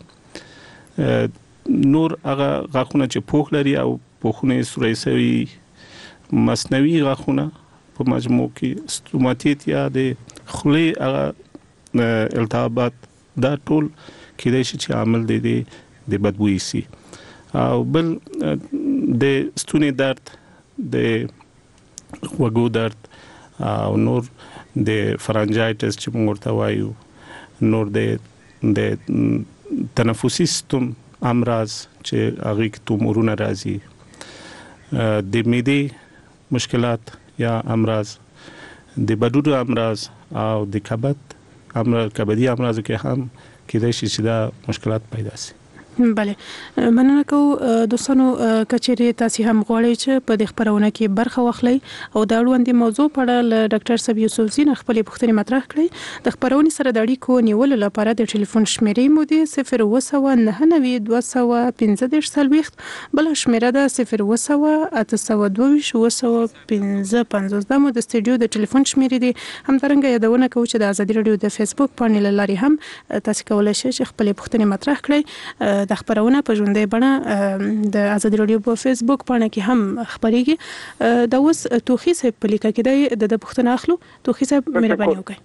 کیږي. نور هغه غاښونه چې پوښ لري او پوښونه سوري سوي مصنوعي غاښونه په مجموع کې ستوماتیت یا د خولې هغه التهابات دا ټول کېدای شي چې عامل دي د بدبویي سي. او بل د ستوني درد، د وګو درد او نور د فرانجایټس چې موږ ورته وایو، نور د د تنفسي سیستم امراض چې هغه کې تومورونه راځي، د معدې مشکلات یا امراض، د بډوډو امراض او د کبدي امراض کې هم کېدای شي چې دا مشکلات پیدا شي. بله مننه کوو دوستانو کچېرې تاسو هم غواړئ چې په دې خبرونه کې برخه واخلئ او د اړوندې موضوع په اړه له ډاکټر صاحب یوسف زین خپل پوښتنې مطرح کړئ. د خبرونې سره د اړیکو نیولو لپاره د ټلیفون شمیرې مو د 090 215 بل شمیره ده 080 822 855 دا مو د سټډیو د ټلیفون شمیرې دي. همدارنګه یادونه کوو چې د ازادي رادیو د فیسبوک پاڼې لاري هم تاسو کولای شئ چې خپل پوښتنې مطرح کړئ. د خبرونه په ژوندۍ بڼه د ازادي رادیو په فیسبوک پاڼه کې هم خبريږي. دا اوس توخي صاحب په لیکه کې د پوښتنه اخلو. توخي صاحب مهرباني وکړئ.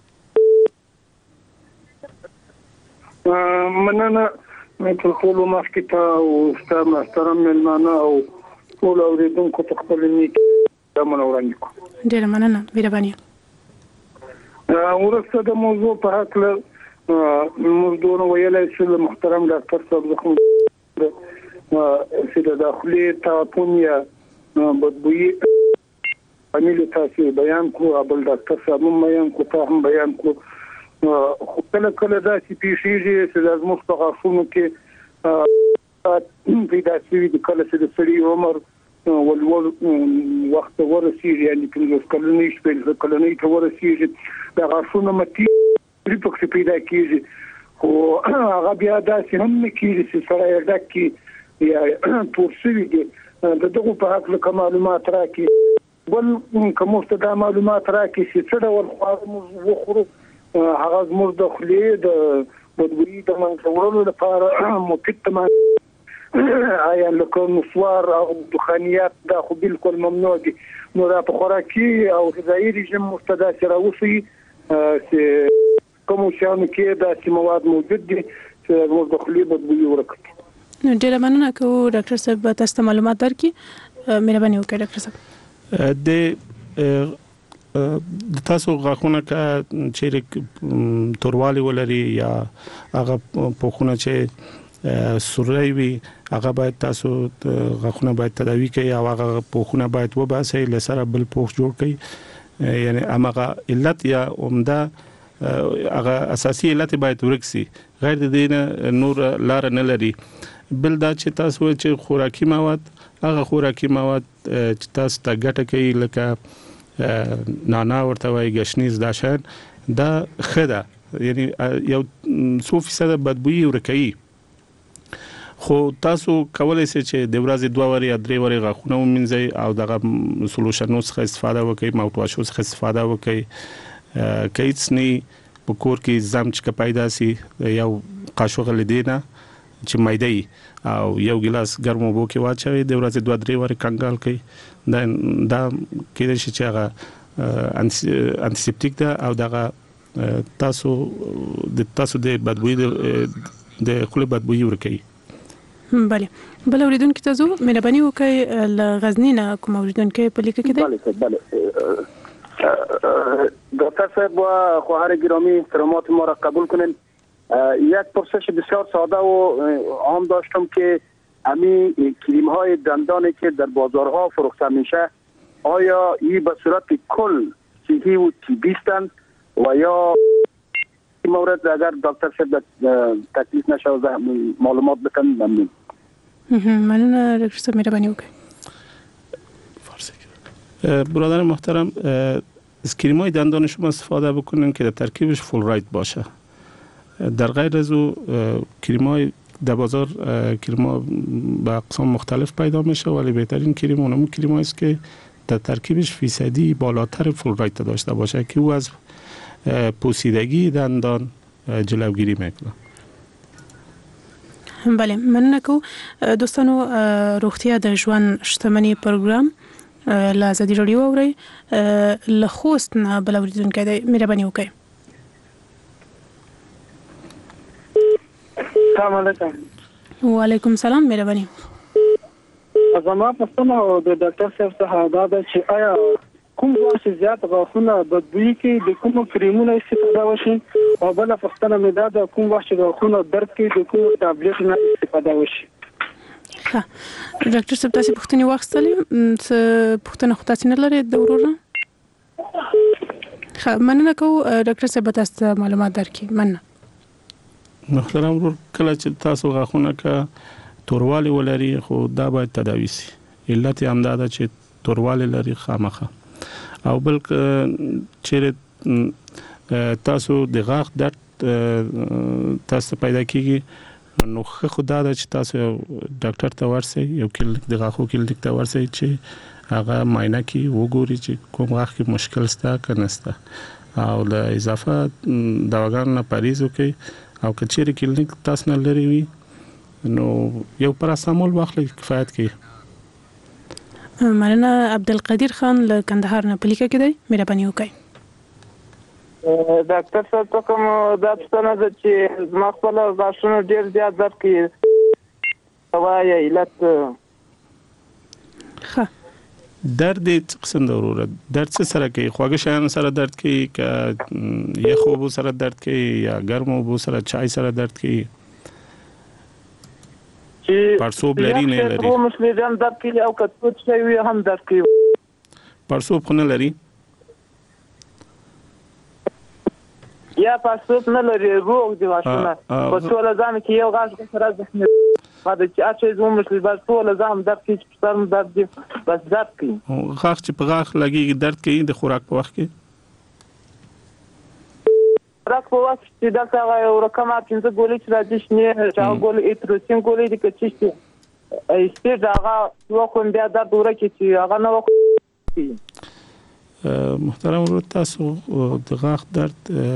مننه ټول ټول مخکې ته او ستاسو محترم ملمانه او ټول اوریدونکو ته خپل نیک دمن وړاندې کوم. ډیر مننه مهرباني. ورسته د موضوع په اړه موږ ویلای چې محترم ډاکټر صاحب زخم چې د داخلي تعفن یا بدبوئی عامل تاثیر بیان کو، ابل ډاکټر صاحب هم بیان کو، ته هم بیان کو. خو کله کله دا چې پیښیږي چې د زموږ په غاښونو کې پیدا شوي د کله چې د سړي عمر ولول وخت ورسیږي، یعنې 15 کلنۍ شپږ کلنۍ ته ورسیږي د غاښونو متي ریپکس پیدا کیږي. خو هغه بیا داسې هم نه کیږي چې سړی ډک یا تورسوي دي. د دغه په اړه معلومات راکړي. بل کوم څه دا معلومات راکړي چې څه ډول خواړه موږ وخورو، هغه زموږ د خولې د بدبويي د منځوړلو لپاره مفید تمام آیا لکه نسوار او دخانیات دا خو بالکل ممنوع دي. نو دا په خوراکي او غذایي رژیم مستدا سره وسی چې کوم شان کې دا چې مواد موجود دي چې موږ د خولې بدبويي ورکړي. نو ډیر مننه کوو ډاکټر صاحب تاسو ته معلومات درکړي. مهرباني وکړئ ډاکټر صاحب. د تاسو غاښونه کا چې توروالی ولري یا هغه پوښونه چې سوري وي، هغه باید تاسو غاښونه باید تداوی کړئ او هغه پوښونه باید وباسئ لسره بل پوښ جوړ کړئ. یعنی هغه علت یا عمده هغه اساسي علت باید ورکسي، غیر د دې نور لار نه لري. بل دا چې تاسو چې خوراکي مواد، هغه خوراکي مواد چې تاسو ته ګټه کوي لکه نانا ورته وایي ګشنیز، دا شان دا خده، یعنی یو 100% بدبويي ورکوي. خو تاسو کولای شئ چې د ورځې 2 وری یا 3 وری غاښونه ومینځئ او دغه سولوشنونو څخه استفاده وکړئ، ماوتواشو څخه استفاده وکړئ. کایڅنی په کور کې زم چې پیدا سي یو قاشوغه لیدنه چې مایدای او یو ګلاس ګرمو بو کې واچوي، د ورځې 2-3 وری کنګال کړئ. دا کېدای شي چې هغه انټیسپټیک ده او دغه تاسو د بدبوئی د خپل بدبوئی ورکوي. بله بل اوریدونکو ته زو مهرباني وکړئ ل غزنی نه کوم اوریدونکو په لیکه کې ده. بله دکتر صاحب و خواهر گرامی احترامات ما را قبول کنین. یک پرسش بسیار ساده و عام داشتم که همین کریم های دندانی که در بازارها فروخته میشه آیا این به صورت کل صحی و طبی هستند و یا این مورد اگر دکتر صاحب تکلیف نشه معلومات بکنید ممنون. مننه دکتر صاحب مهربانی وکړئ. برادر محترم، از کریم‌های دندان شما استفاده بکنین که در ترکیبش فلوراید باشه. در غیر از او کریم‌های در بازار کریم‌ها به اقسام مختلف پیدا میشه، ولی بهترین کریم اونم کریم‌هایی است که در ترکیبش فیصدی بالاتر فلوراید داشته باشه که او از پوسیدگی دندان جلوگیری میکنه. بله مننه کوم دوستانو. روغتیا د ژوند شتمنۍ پروګرام له ازادي رادیو اوري له خوست نه بل اوریدونکو دی. مهرباني وکړئ. السلام علیکم. وعلیکم السلام. مهرباني. زما پوښتنه د ډاکټر صاحب څخه دا ده چې آیا کوم کوم وخت زیات غاښونه بدبويي کوي د کوم کریمونو استفاده وشي او بل پښتنه مې دا د کوم وخت غاښونه درد کوي د کوم ټابلیټ نه استفاده وشي. ها ډاکټر صاحب تاسو پوښتنه واخیستلې پوښتنه خو تاسو نه لرئ د ورور ها مننه کوم ډاکټر صاحب تاسو معلومات درکړي. مننه محترم ورور کله چې تاسو غاښونه کا توروالی ولري خو دا باید تداوي شي. علت یې هم دا ده چې توروالی لري خامخه او بل چیرې تاسو د غاښ درد تاسو پیدا کیږي نو خو دا ده چې تاسو ډاکټر ته ورسئ یو کلینیک د غاښو کلینیک ته ورسئ چې هغه معاینه کوي وګوري چې کوم غاښ کې مشکل شته که نشته او له اضافه دواګانو نه پرهیز وکړئ او که چیرې کلینیک تاسو نه لرې وي نو یو پاراسټامول واخلئ کفایت کوي. مننه عبدالقدیر خان له کندهار نه په لیکه کې دی مهرباني وکړئ. ډاکټر صاحب ته کوم دا پوښتنه ده چې زما خپل غاښونه ډېر زیات درد کوي وايي علت ښه درد څه قسم د وروره درد څه سره کوي خواږه شیان سره درد کوي که یخ اوبو سره درد کوي یا ګرم اوبو سره چای سره درد کوي پړسوب لري نه لري کوم مسلمان درد کوي او کڅوت شي هم درد کوي پړسوب خو نه لري یا پړسوب نه لري روغ دی غاښونه په ټول ځان کې یو غاښ سره زخمي ما د چا چې زموږ مسلمان ټول ځان درد کوي چې سر درد دی بس درد کوي غاښ چې په غاښ لګي درد کوي د خوراک په وخت کې خوراک په وخت چې دا څنګه یو رقم 15 ګولې چې راځي شنه چا ګولې ایتروسین ګولې د کچې ایستې دا وکم بیا درد ورکه چې هغه نه وکړي. محترم ورور تاسو د غاښ درد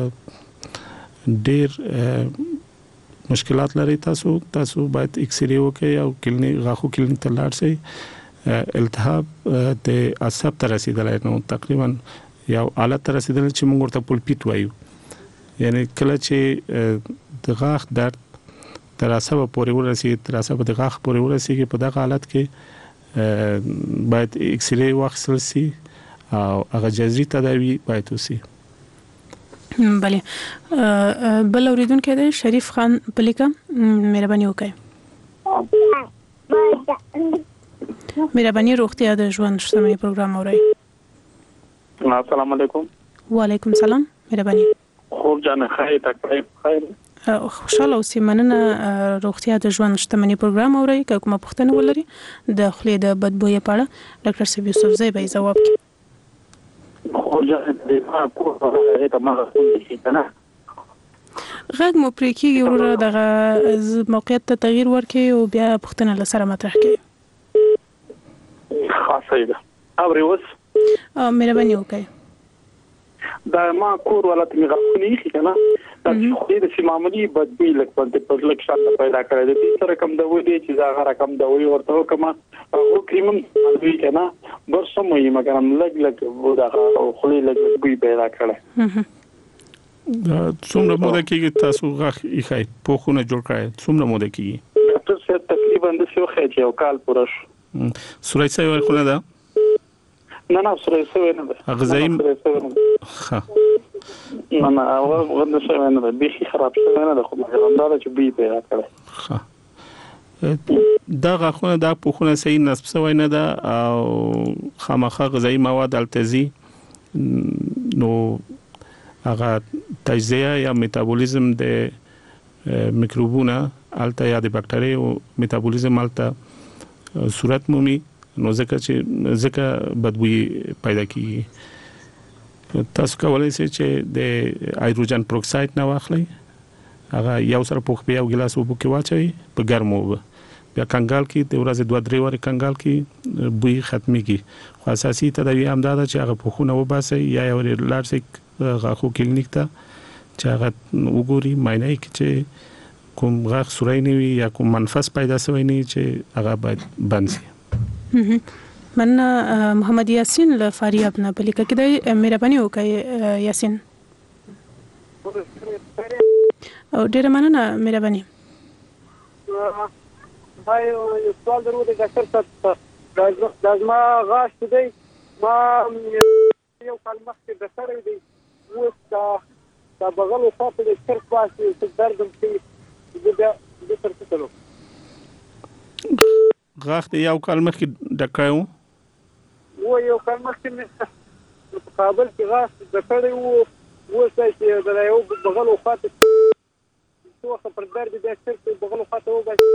ډېر مشکلات لري تاسو باید ایکس ری وکړئ او کلینیک غاښو کلینیک ته لاړ شئ. التهاب د عصب ته رسیدلی نو تقریبا یو حالت ته رسیدلی چې موږ ورته پولپیټ وایو یعنی کله چې د غاښ درد تر عصب پورې ورسیږي تر عصب د غاښ پورې ورسیږي په دغه حالت کې باید ایکس ری واخیستل شي او هغه جذري تداوی باید وشي. بله بل اوریدونکو دی شریف خان پلیکا مهرباني وکړئ. مهرباني روغتیا د ژوند شتمنۍ پروګرام اورئ. السلام علیکم. وعلیکم السلام مهرباني. خوب جان خیر تکلیف خیر خوشاله اوسئ. مننه روغتیا د ژوند شتمنۍ پروګرام اورئ که کومه پوښتنه ولري د خولې د بدبویۍ په اړه ډاکټر صاحب یوسفزی به ځواب کړي. غږ مو پرې کېږي وروره دغه موقعیت ته تغییر ورکړئ او بیا پوښتنه له سره مطرح کړئ. خاصه ده اوري اوس مهرباني وکړئ. دا ما کور ولا ته غوښنی کنه دا خو دې چې معمولی بدبوی لکه په لک شاته پیدا کړی دي سره کم د وې چې دا غره کم د وې ورته کومه او کریمم دوی کنه بر سموي مګر لګ ودا خولي لګ بوی پیدا کړی. څومره موده کېږي تاسو غاښ یې پوښونه جوړ کړئ څومره موده کېږي؟ ډاکټر صاحب تقریبا د څو خېټه یو کال پوره شو. سورای څه ورخونه ده؟ نه سورای څه نه ده. غذایی ها نه غوډه څه نه ده بيخي خراب څه نه ده خو مګر چې بي پیدا کړی. ها دا غاښونه دا پوښونه صحیح نسب شوی نه ده او خامخا غذایی مواد التزي نو هغه تجزیه یا میتابولیزم د میکروبونه الته یا د بکټریو میتابولیزم الته صورت مومي نو ځکه بدبوی پیدا کیږي. تاسو کولای شئ چې د هایدروجن پروکساید نه واخلئ هغه یو سره پوښ په یو ګلاس اوبو کې واچوي په ګرمو اوبه بیا کنګال کې د ورځې 2-3 واره کنګال کې بوی ختميږي. خو اساسي تداوی هم دا ده چې هغه پوښونه وباسي یا یو لارسیک غاښو کلینیک ته چې هغه وګوري معاینه کوي چې کوم غاښ سورای نه وي یا کوم منفس پیدا شوی نه چې هغه باید بند شي. من محمد یاسین له فاریاب نه په لیکه کې دی مهرباني وکړئ یاسین. او ډیره مننه مهرباني. هاي سوال درو د ډاکټر صاحب لازم غاښ دی ما یو کال مخکې د سړی دی اوس دا بغل وساته د چرک باسي چې درد هم کوي د تر څه کړو غاښ د یو کال مخکې ډکړی و یو کال مخکې په کابل کې غاښ د سړی و اوس چې د یو بغل وساته څه وخت پر درد د چرک بغل وساته وباسي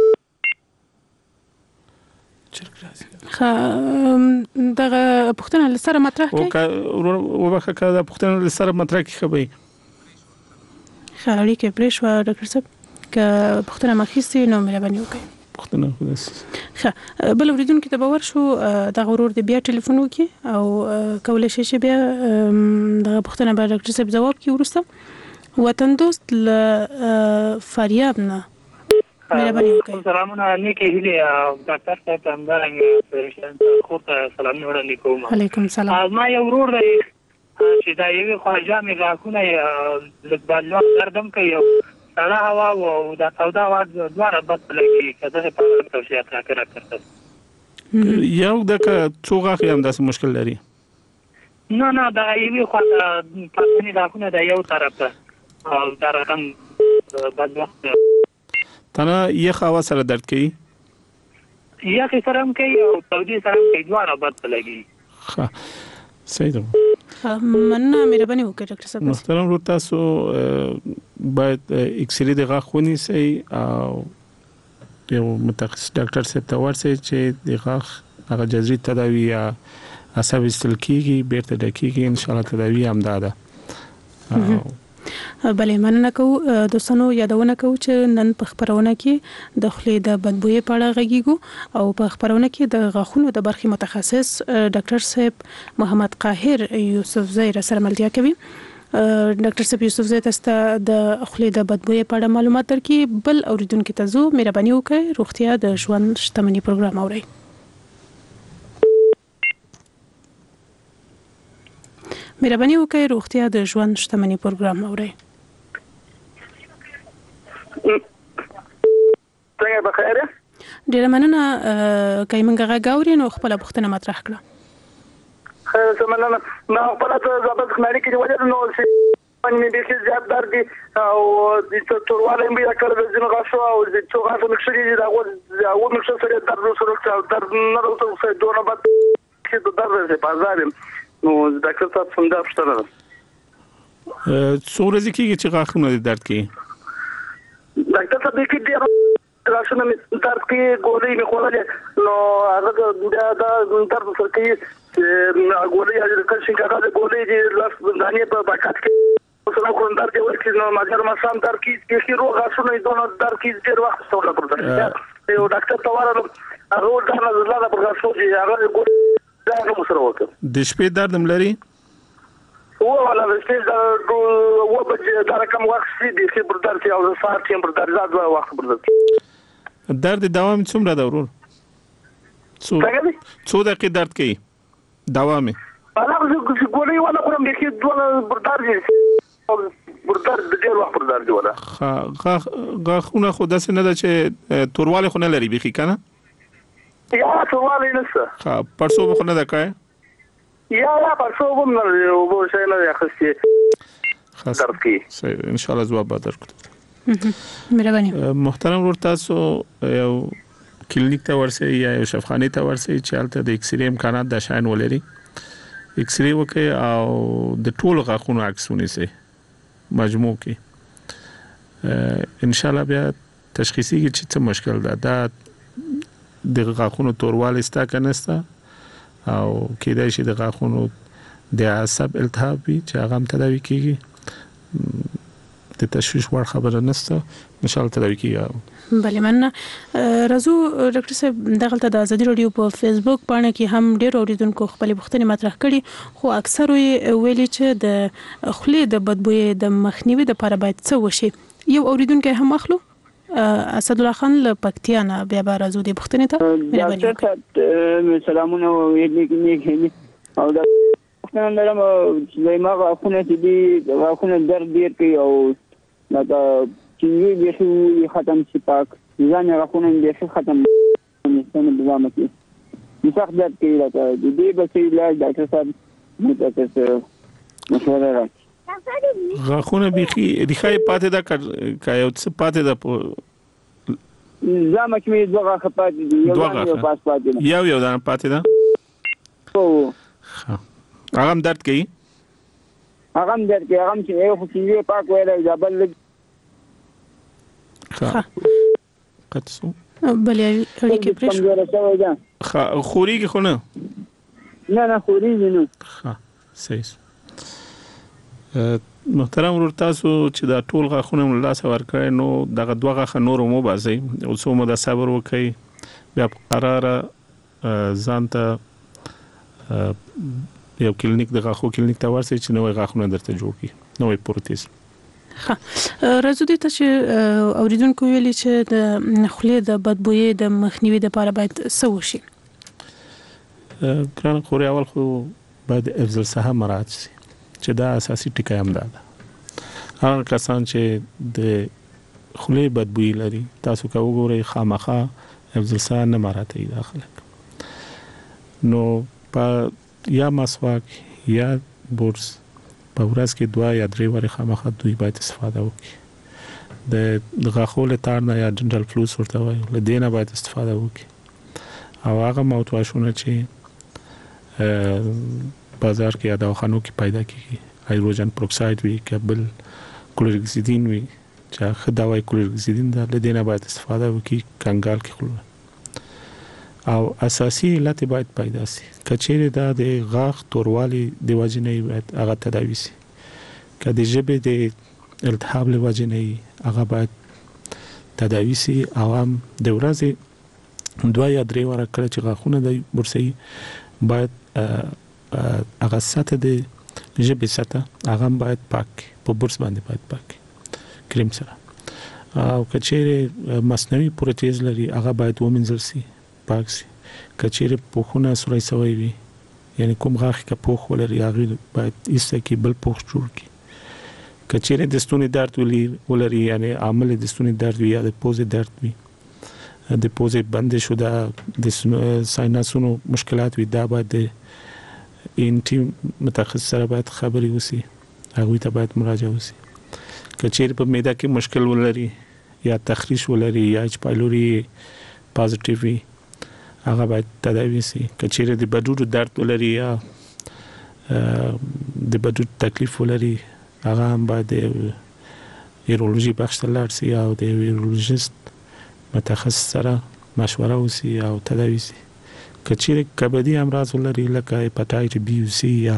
دغه پوښتنه لسره مطرح کړئ او وبخښه که دا پوښتنه لسره مطرح کړئ ښه به وي ښه اړیکې پرې شوه ډاکټر صاحب که پوښتنه مخکې نو مهرباني وکړئ پوښتنه خو داسې ښه بل اورېدونکي ته به ورشو دغه ورور دی بیا ټلیفون وکړي او کولی شي چې بیا دغه پوښتنه به ډاکټر صاحب ځواب کړي وروسته وطن دوست له فاریاب نه مهرباني وکړئ سلامونه نیکې هیلې ډاکټر صاحب ته همدارنګه پیشنټ خو ته سلامونه وړاندې کوم علیکم سلام ما یو ورور دی چې دا یوې خواجه مې غاښونه لږ بادلون درد هم کوي او سړه هوا او دا توده هوا دواړه بد لګي که دغې په اړه توصیات راکړه ډاکټر صاحب یو دغه څو غاښ یې همداسې مشکل لري نه دا یوې خوا ته پاسني غاښونه د یو طرف ته او دا رقم بدلون تنه یخ هوا سره درد کوي یخ سره هم کوي او تودې سره هم کوي دواړه بد لګي ښه صحیح ده مننه مهرباني وکړئ ډاکټر صاحب محترم ورور تاسو باید ایکس رې د غاښ ونیسئ او یو متخصص ډاکټر صاحب ته ورسئ چې د غاښ هغه جذري تداوي یا عصب ایستل کېږي بیرته ډکېږي انشاءالله تداوي همدا ده بلې مننه کوو دوستانو یادونه کوو چې نن په خبرونه کې د خولې د بدبویۍ په اړه غږیږو او په خبرونه کې د غاښونو د برخې متخصص ډاکټر صاحب محمد قاهر یوسفزی سره ملتیا کوي ډاکټر صاحب یوسفزی تاسو ته د خولې د بدبویۍ په اړه معلومات درکړي بل اوریدونکو ته زو مهرباني وکړئ روغتیا د ژوند شتمنۍ پروګرام اورئ مهرباني وکړئ روغتیا د ژوند شتمنۍ پروګرام اورئ څنګه بخیر ډیره مننه کای منګه غاوري نو خپل پوښتنه مطرح کړه خیر سمنه ما خپل ته زبر خناري کې وجه نو چې مې به زیات درد او د تورواله مې کړل د جن غاښو او د څو غاښو نشري دا او نشو سره درد سره درد نه راوته دونه بد چې درد زه بازار نو ډاکټر صاحب څنګه پښتنه څو ورځې کېږي چې غاښونه درد کوي ډاکټر صاحب کې ډېر غاښونه مې درد کوي ګولۍ مې خوړلې نو هغه دا درد سره کوي چې ګولۍ هغه کله چې ګولۍ دې لاس باندې په پاکټ کې څنګه کوم درد ورکړي نو ماجر ما سم درد کوي چې روغ غاښونه دونه درد کوي ډېر وخت څول کړل یو ډاکټر ته ورغلم هغه دا نه زړه پر غاښو چې هغه ګولۍ د شپې درد هم لري ولا د شپې درد و به دا رقم وخت دي چې پر درد او ساعت کې پر درد زاد وخت پر درد دوام څومره دا ورور څو دقیقې درد کوي دوام انا ګولې ولا کوم دې کې دوه پر درد پر درد ډېر وخت پر درد ولا غاښونه خو داسې نه ده چې تورواله خو نه لري بيخي کنه یا تورواله نشته ها پرسو به نه ده کای یا پرسو هم نه او به شي نه اخستي درد کی ان شاء الله جواب درکړم مهرباني محترم ورور تاسو یو کلینیک ته ورسئ یا یو شفاخانه ته ورسئ چې هلته د ایکس رې امکانات د شاین ولري ایکس رې وکړي او د ټولو غاښونو عکس ونیسئ مجموع کې ان شاء الله بیا تشخیصي کې چې څه مشکل ده دا د غاښونو تورواله ستا کنهستا او کېدای شي د غاښونو د عصب التهاب وي چې هغه هم تداوي کیږي د تشویش وړ خبره نشته ان شاء الله تداوي کیږي بله مننه راځو ډاکټر صاحب دغلته د ازادي رادیو په فیسبوک باندې کې هم ډېر اوریدونکو خپل پوښتنې مطرح کړي خو اکثر ویلي چې د خولې د بدبویۍ د مخنیوي لپاره باید څه وشي یو اوریدونکو هم اخلو اسد الله خان له پکتیا نه بیا راځو د پښتنې ته مهرباني وکړئ سلامونه ویلې او دا څنګه نرم چې ما غاښونه چې دي غاښونه درد ډېر کوي او دا چې یې ختم شي پاک ځان غاښونه یې ختم نشته بزامت یې سخت درد کوي دا د دې بچي علاج ډاکټر صاحب متخصص مشوره راکړي. غاښونه بيخي ریخای پاتې ده کا یو څه پاتې ده په زما کې مې دوه غاښه پاتې دي یو پاس پاتې ده یو دانه پاتې ده او هغه هم درد کوي هغه هم درد کوي هغه هم چې یو خو چې پاک وایي دا بل قطسو بلې اړیکې پرېښ خوريږي خو نه خوريږي نه صحیح. محترم ورور تاسو چې دا ټول غاښونه مل لاس ورکړي نو دغه دوه غاښه نور مو باسي او څو مو د صبر وکي بیا قرار ځان ته یو کلینیک د غاښو کلینیک ته ورسې چې نوې غاښونه درته جوړ کړي نوې پروتیز. راځو دې ته چې اوریدونکو ویلي چې د خولې د بدبویي د مخنیوي لپاره باید څه وشي؟ ګران خوري اول خو باید افضل صحه مراعات شي چې دا اساسي ټکی هم ده. هغه کسان چې د خولې بدبویي لري تاسو که وګورئ خامخا افضل صحه نه مراعاتوي دا خلک نو په یا مسواک یا برس په ورځ کې 2 یا 3 واره خامخا دوی باید استفاده وکړي. د غاښو له تار نه یا ډنټل فلوس ورته وایي له دې نه باید استفاده وکړي او هغه ماوت واشونه چې بازار کې یا دواخانو کې پیدا کیږي هایدروجن پروکساید وی کبل کلورکسیدین وی چې خدای کلورکسیدین د لدینه باید استفاده وکړي کنګال کې خلل او اساسي علت باید پیدا شي کچېره د غاښ توروالي د وجنې باید هغه تداوي شي کله جبه د التهاب له وجنې هغه باید تداوي شي او هم د ورځې 2 یا 3 واره کله چې غاښونه د برسي باید هغه سطح د جبه سطح هغه باید پاک په برس باندې باید پاک کریم سره او کچېره مصنوعي پروتیز لري هغه باید ومنځل شي پاک شي کچېره پوخونه سوري سوي وي یعنی کوم غاښ کې پوخ ولري هغه باید ایسته کې بل پوخ جوړ کی کچېره د ستوني درد ولري یعنی عامل د ستوني درد وي یا د پوزې درد وي د پوزې بند شو دا د سایناسونو مشکلات وي دا باید انټي متخصص سره باید خبري وسی هغه ته باید مراجعه وسی کچېره په معده کې مشکل ولري یا تخریش ولري یا اچ پایلوري پازیټیو وي هغه باید تداوي شي کچېره د بدوډو درد ولري یا د بدوډ تکلیف ولري هغه هم باید یورولوژي بخش ته لاړ شي او د یورولوژیست متخصص سره مشوره وسی او تداوي شي کچېره کبدي امراض ولري لکه هپاتایټ بي او سي یا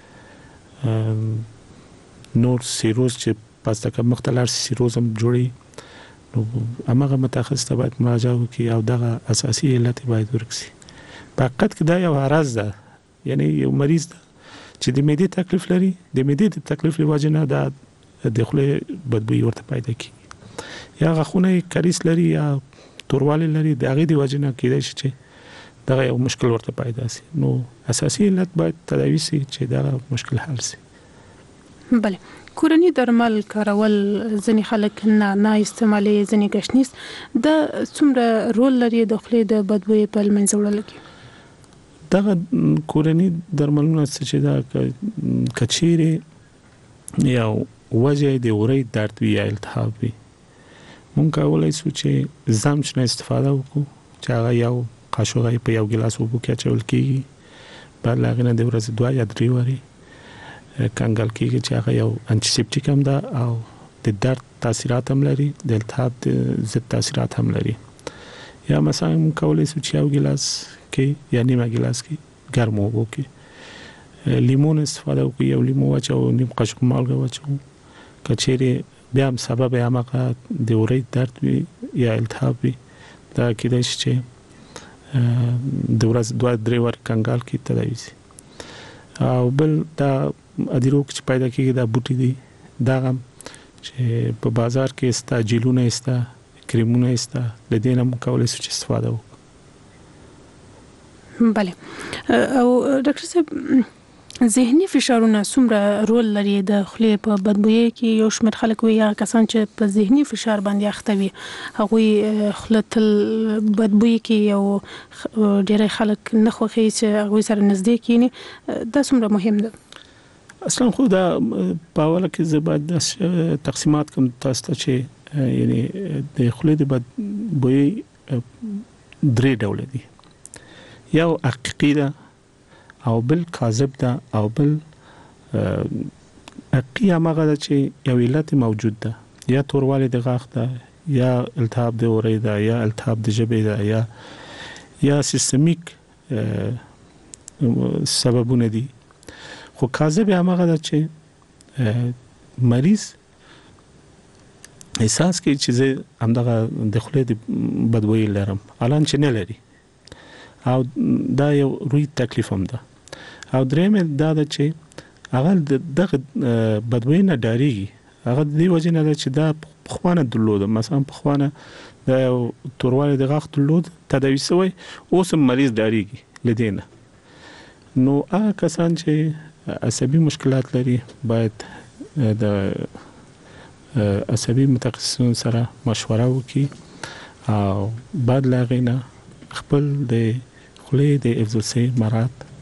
نور سیروز چې پس تک مختلف سیروز هم جوړي نو هغه متخصص ته باید مراجعه وکړي او دغه اساسي علت باید ورکسي. په حقیقت کې دا یو عرض ده یعنی یو مریض ده چې د معدې تکلیف لري د معدې د تکلیف لوجه نه د خولې بدبویي ورته پیدا کیږي یا غاښونه کریس لري یا توروالي لري د هغې د وجه نه کېدای شي چې دغه یو مشکل ورته پیدا شي نو اساسي علت باید تداوي شي چې دغه مشکل حل شي. بله کورنی درمل کارول ځینې خلک نه استعمالي ځینې ګشنیس د څومره رول لري د خولې د بدبویي په منځ وړلو کې؟ دغه کورنی درملونه چې دا کچېره یا وجه د اورۍ درد وی یا التهاب وي مونږ کولای شو چې زمچ نه استفاده وکړو چې هغه یو قاشوغه په یو ګلاس اوبو کې اچول کېږي بعد لا غنه د ورځې 2 یا 3 واري کنګل کېږي چې هغه یو انټیسپټیک هم ده او د درد تاثیرات هم لري د التهاب ضد تاثیرات هم لري یا مثلا کولای شو چې یو ګلاس کې یا نیمه ګلاس کې ګرم اوبو کې لیمون استفاده وکړي یو لیمو واچو نیم قاشق مالګه واچو کچېره بیا هم سبب هغه د اورۍ درد وي یا التهاب وي دا کېدای شي چې د ورځې 2-3 وار کنګال کې تداوي شي او بل دا ادیروک چې پیدا کېږي دا بوټي دي دا هم چې په بازار کې استا جیلونه استا کریمونه استا د دې نه کولای شي استفاده وکړو. بله او ډاکټر صاحب ذهني فشارونه څومره رول لري د خولې په بدبويي کې؟ یو شمېر خلک وي یا کسان چې په ذهني فشار باندې اخته وي هغوی خوله تل بدبويي کې یو ډېری خلک نه خوښوي چې هغوی سره نږدې کېني. دا څومره مهم ده؟ اصلا خو دا په اوله کې زه باید تقسیمات کوم تاسو ته چې یعنی د خولې د بدبويي درې ډول دي. یو حقیقي ده او بل کاذب ده او بل حقیقي هغه ده چې یو علت موجود ده، یا توروالی د غاښ ده، یا التهاب د اورۍ ده، یا التهاب د ژبې ده، یا سیستمیک سببونه دي. خو کاذب هغه ده چې مریض احساس کوي چې زه همدغه د خولې د بدبويي لرم الان چې نه لري، او دا یو روی تکلیف هم ده. او درېمه دا ده چې هغه دغه بدبويي نه ډاریږي، هغه د دې وجه نه ده چې دا پخوانه درلوده، مثلا پخوانه د توروالی د غاښ درلود تداوي شوی، اوس هم مریض ډاریږي لدینه. نو هغه کسان چې عصبي مشکلات لري باید د عصبي متخصصین سره مشوره وکړي او بعد لا غینه خپل د خولې د افزوسي مراد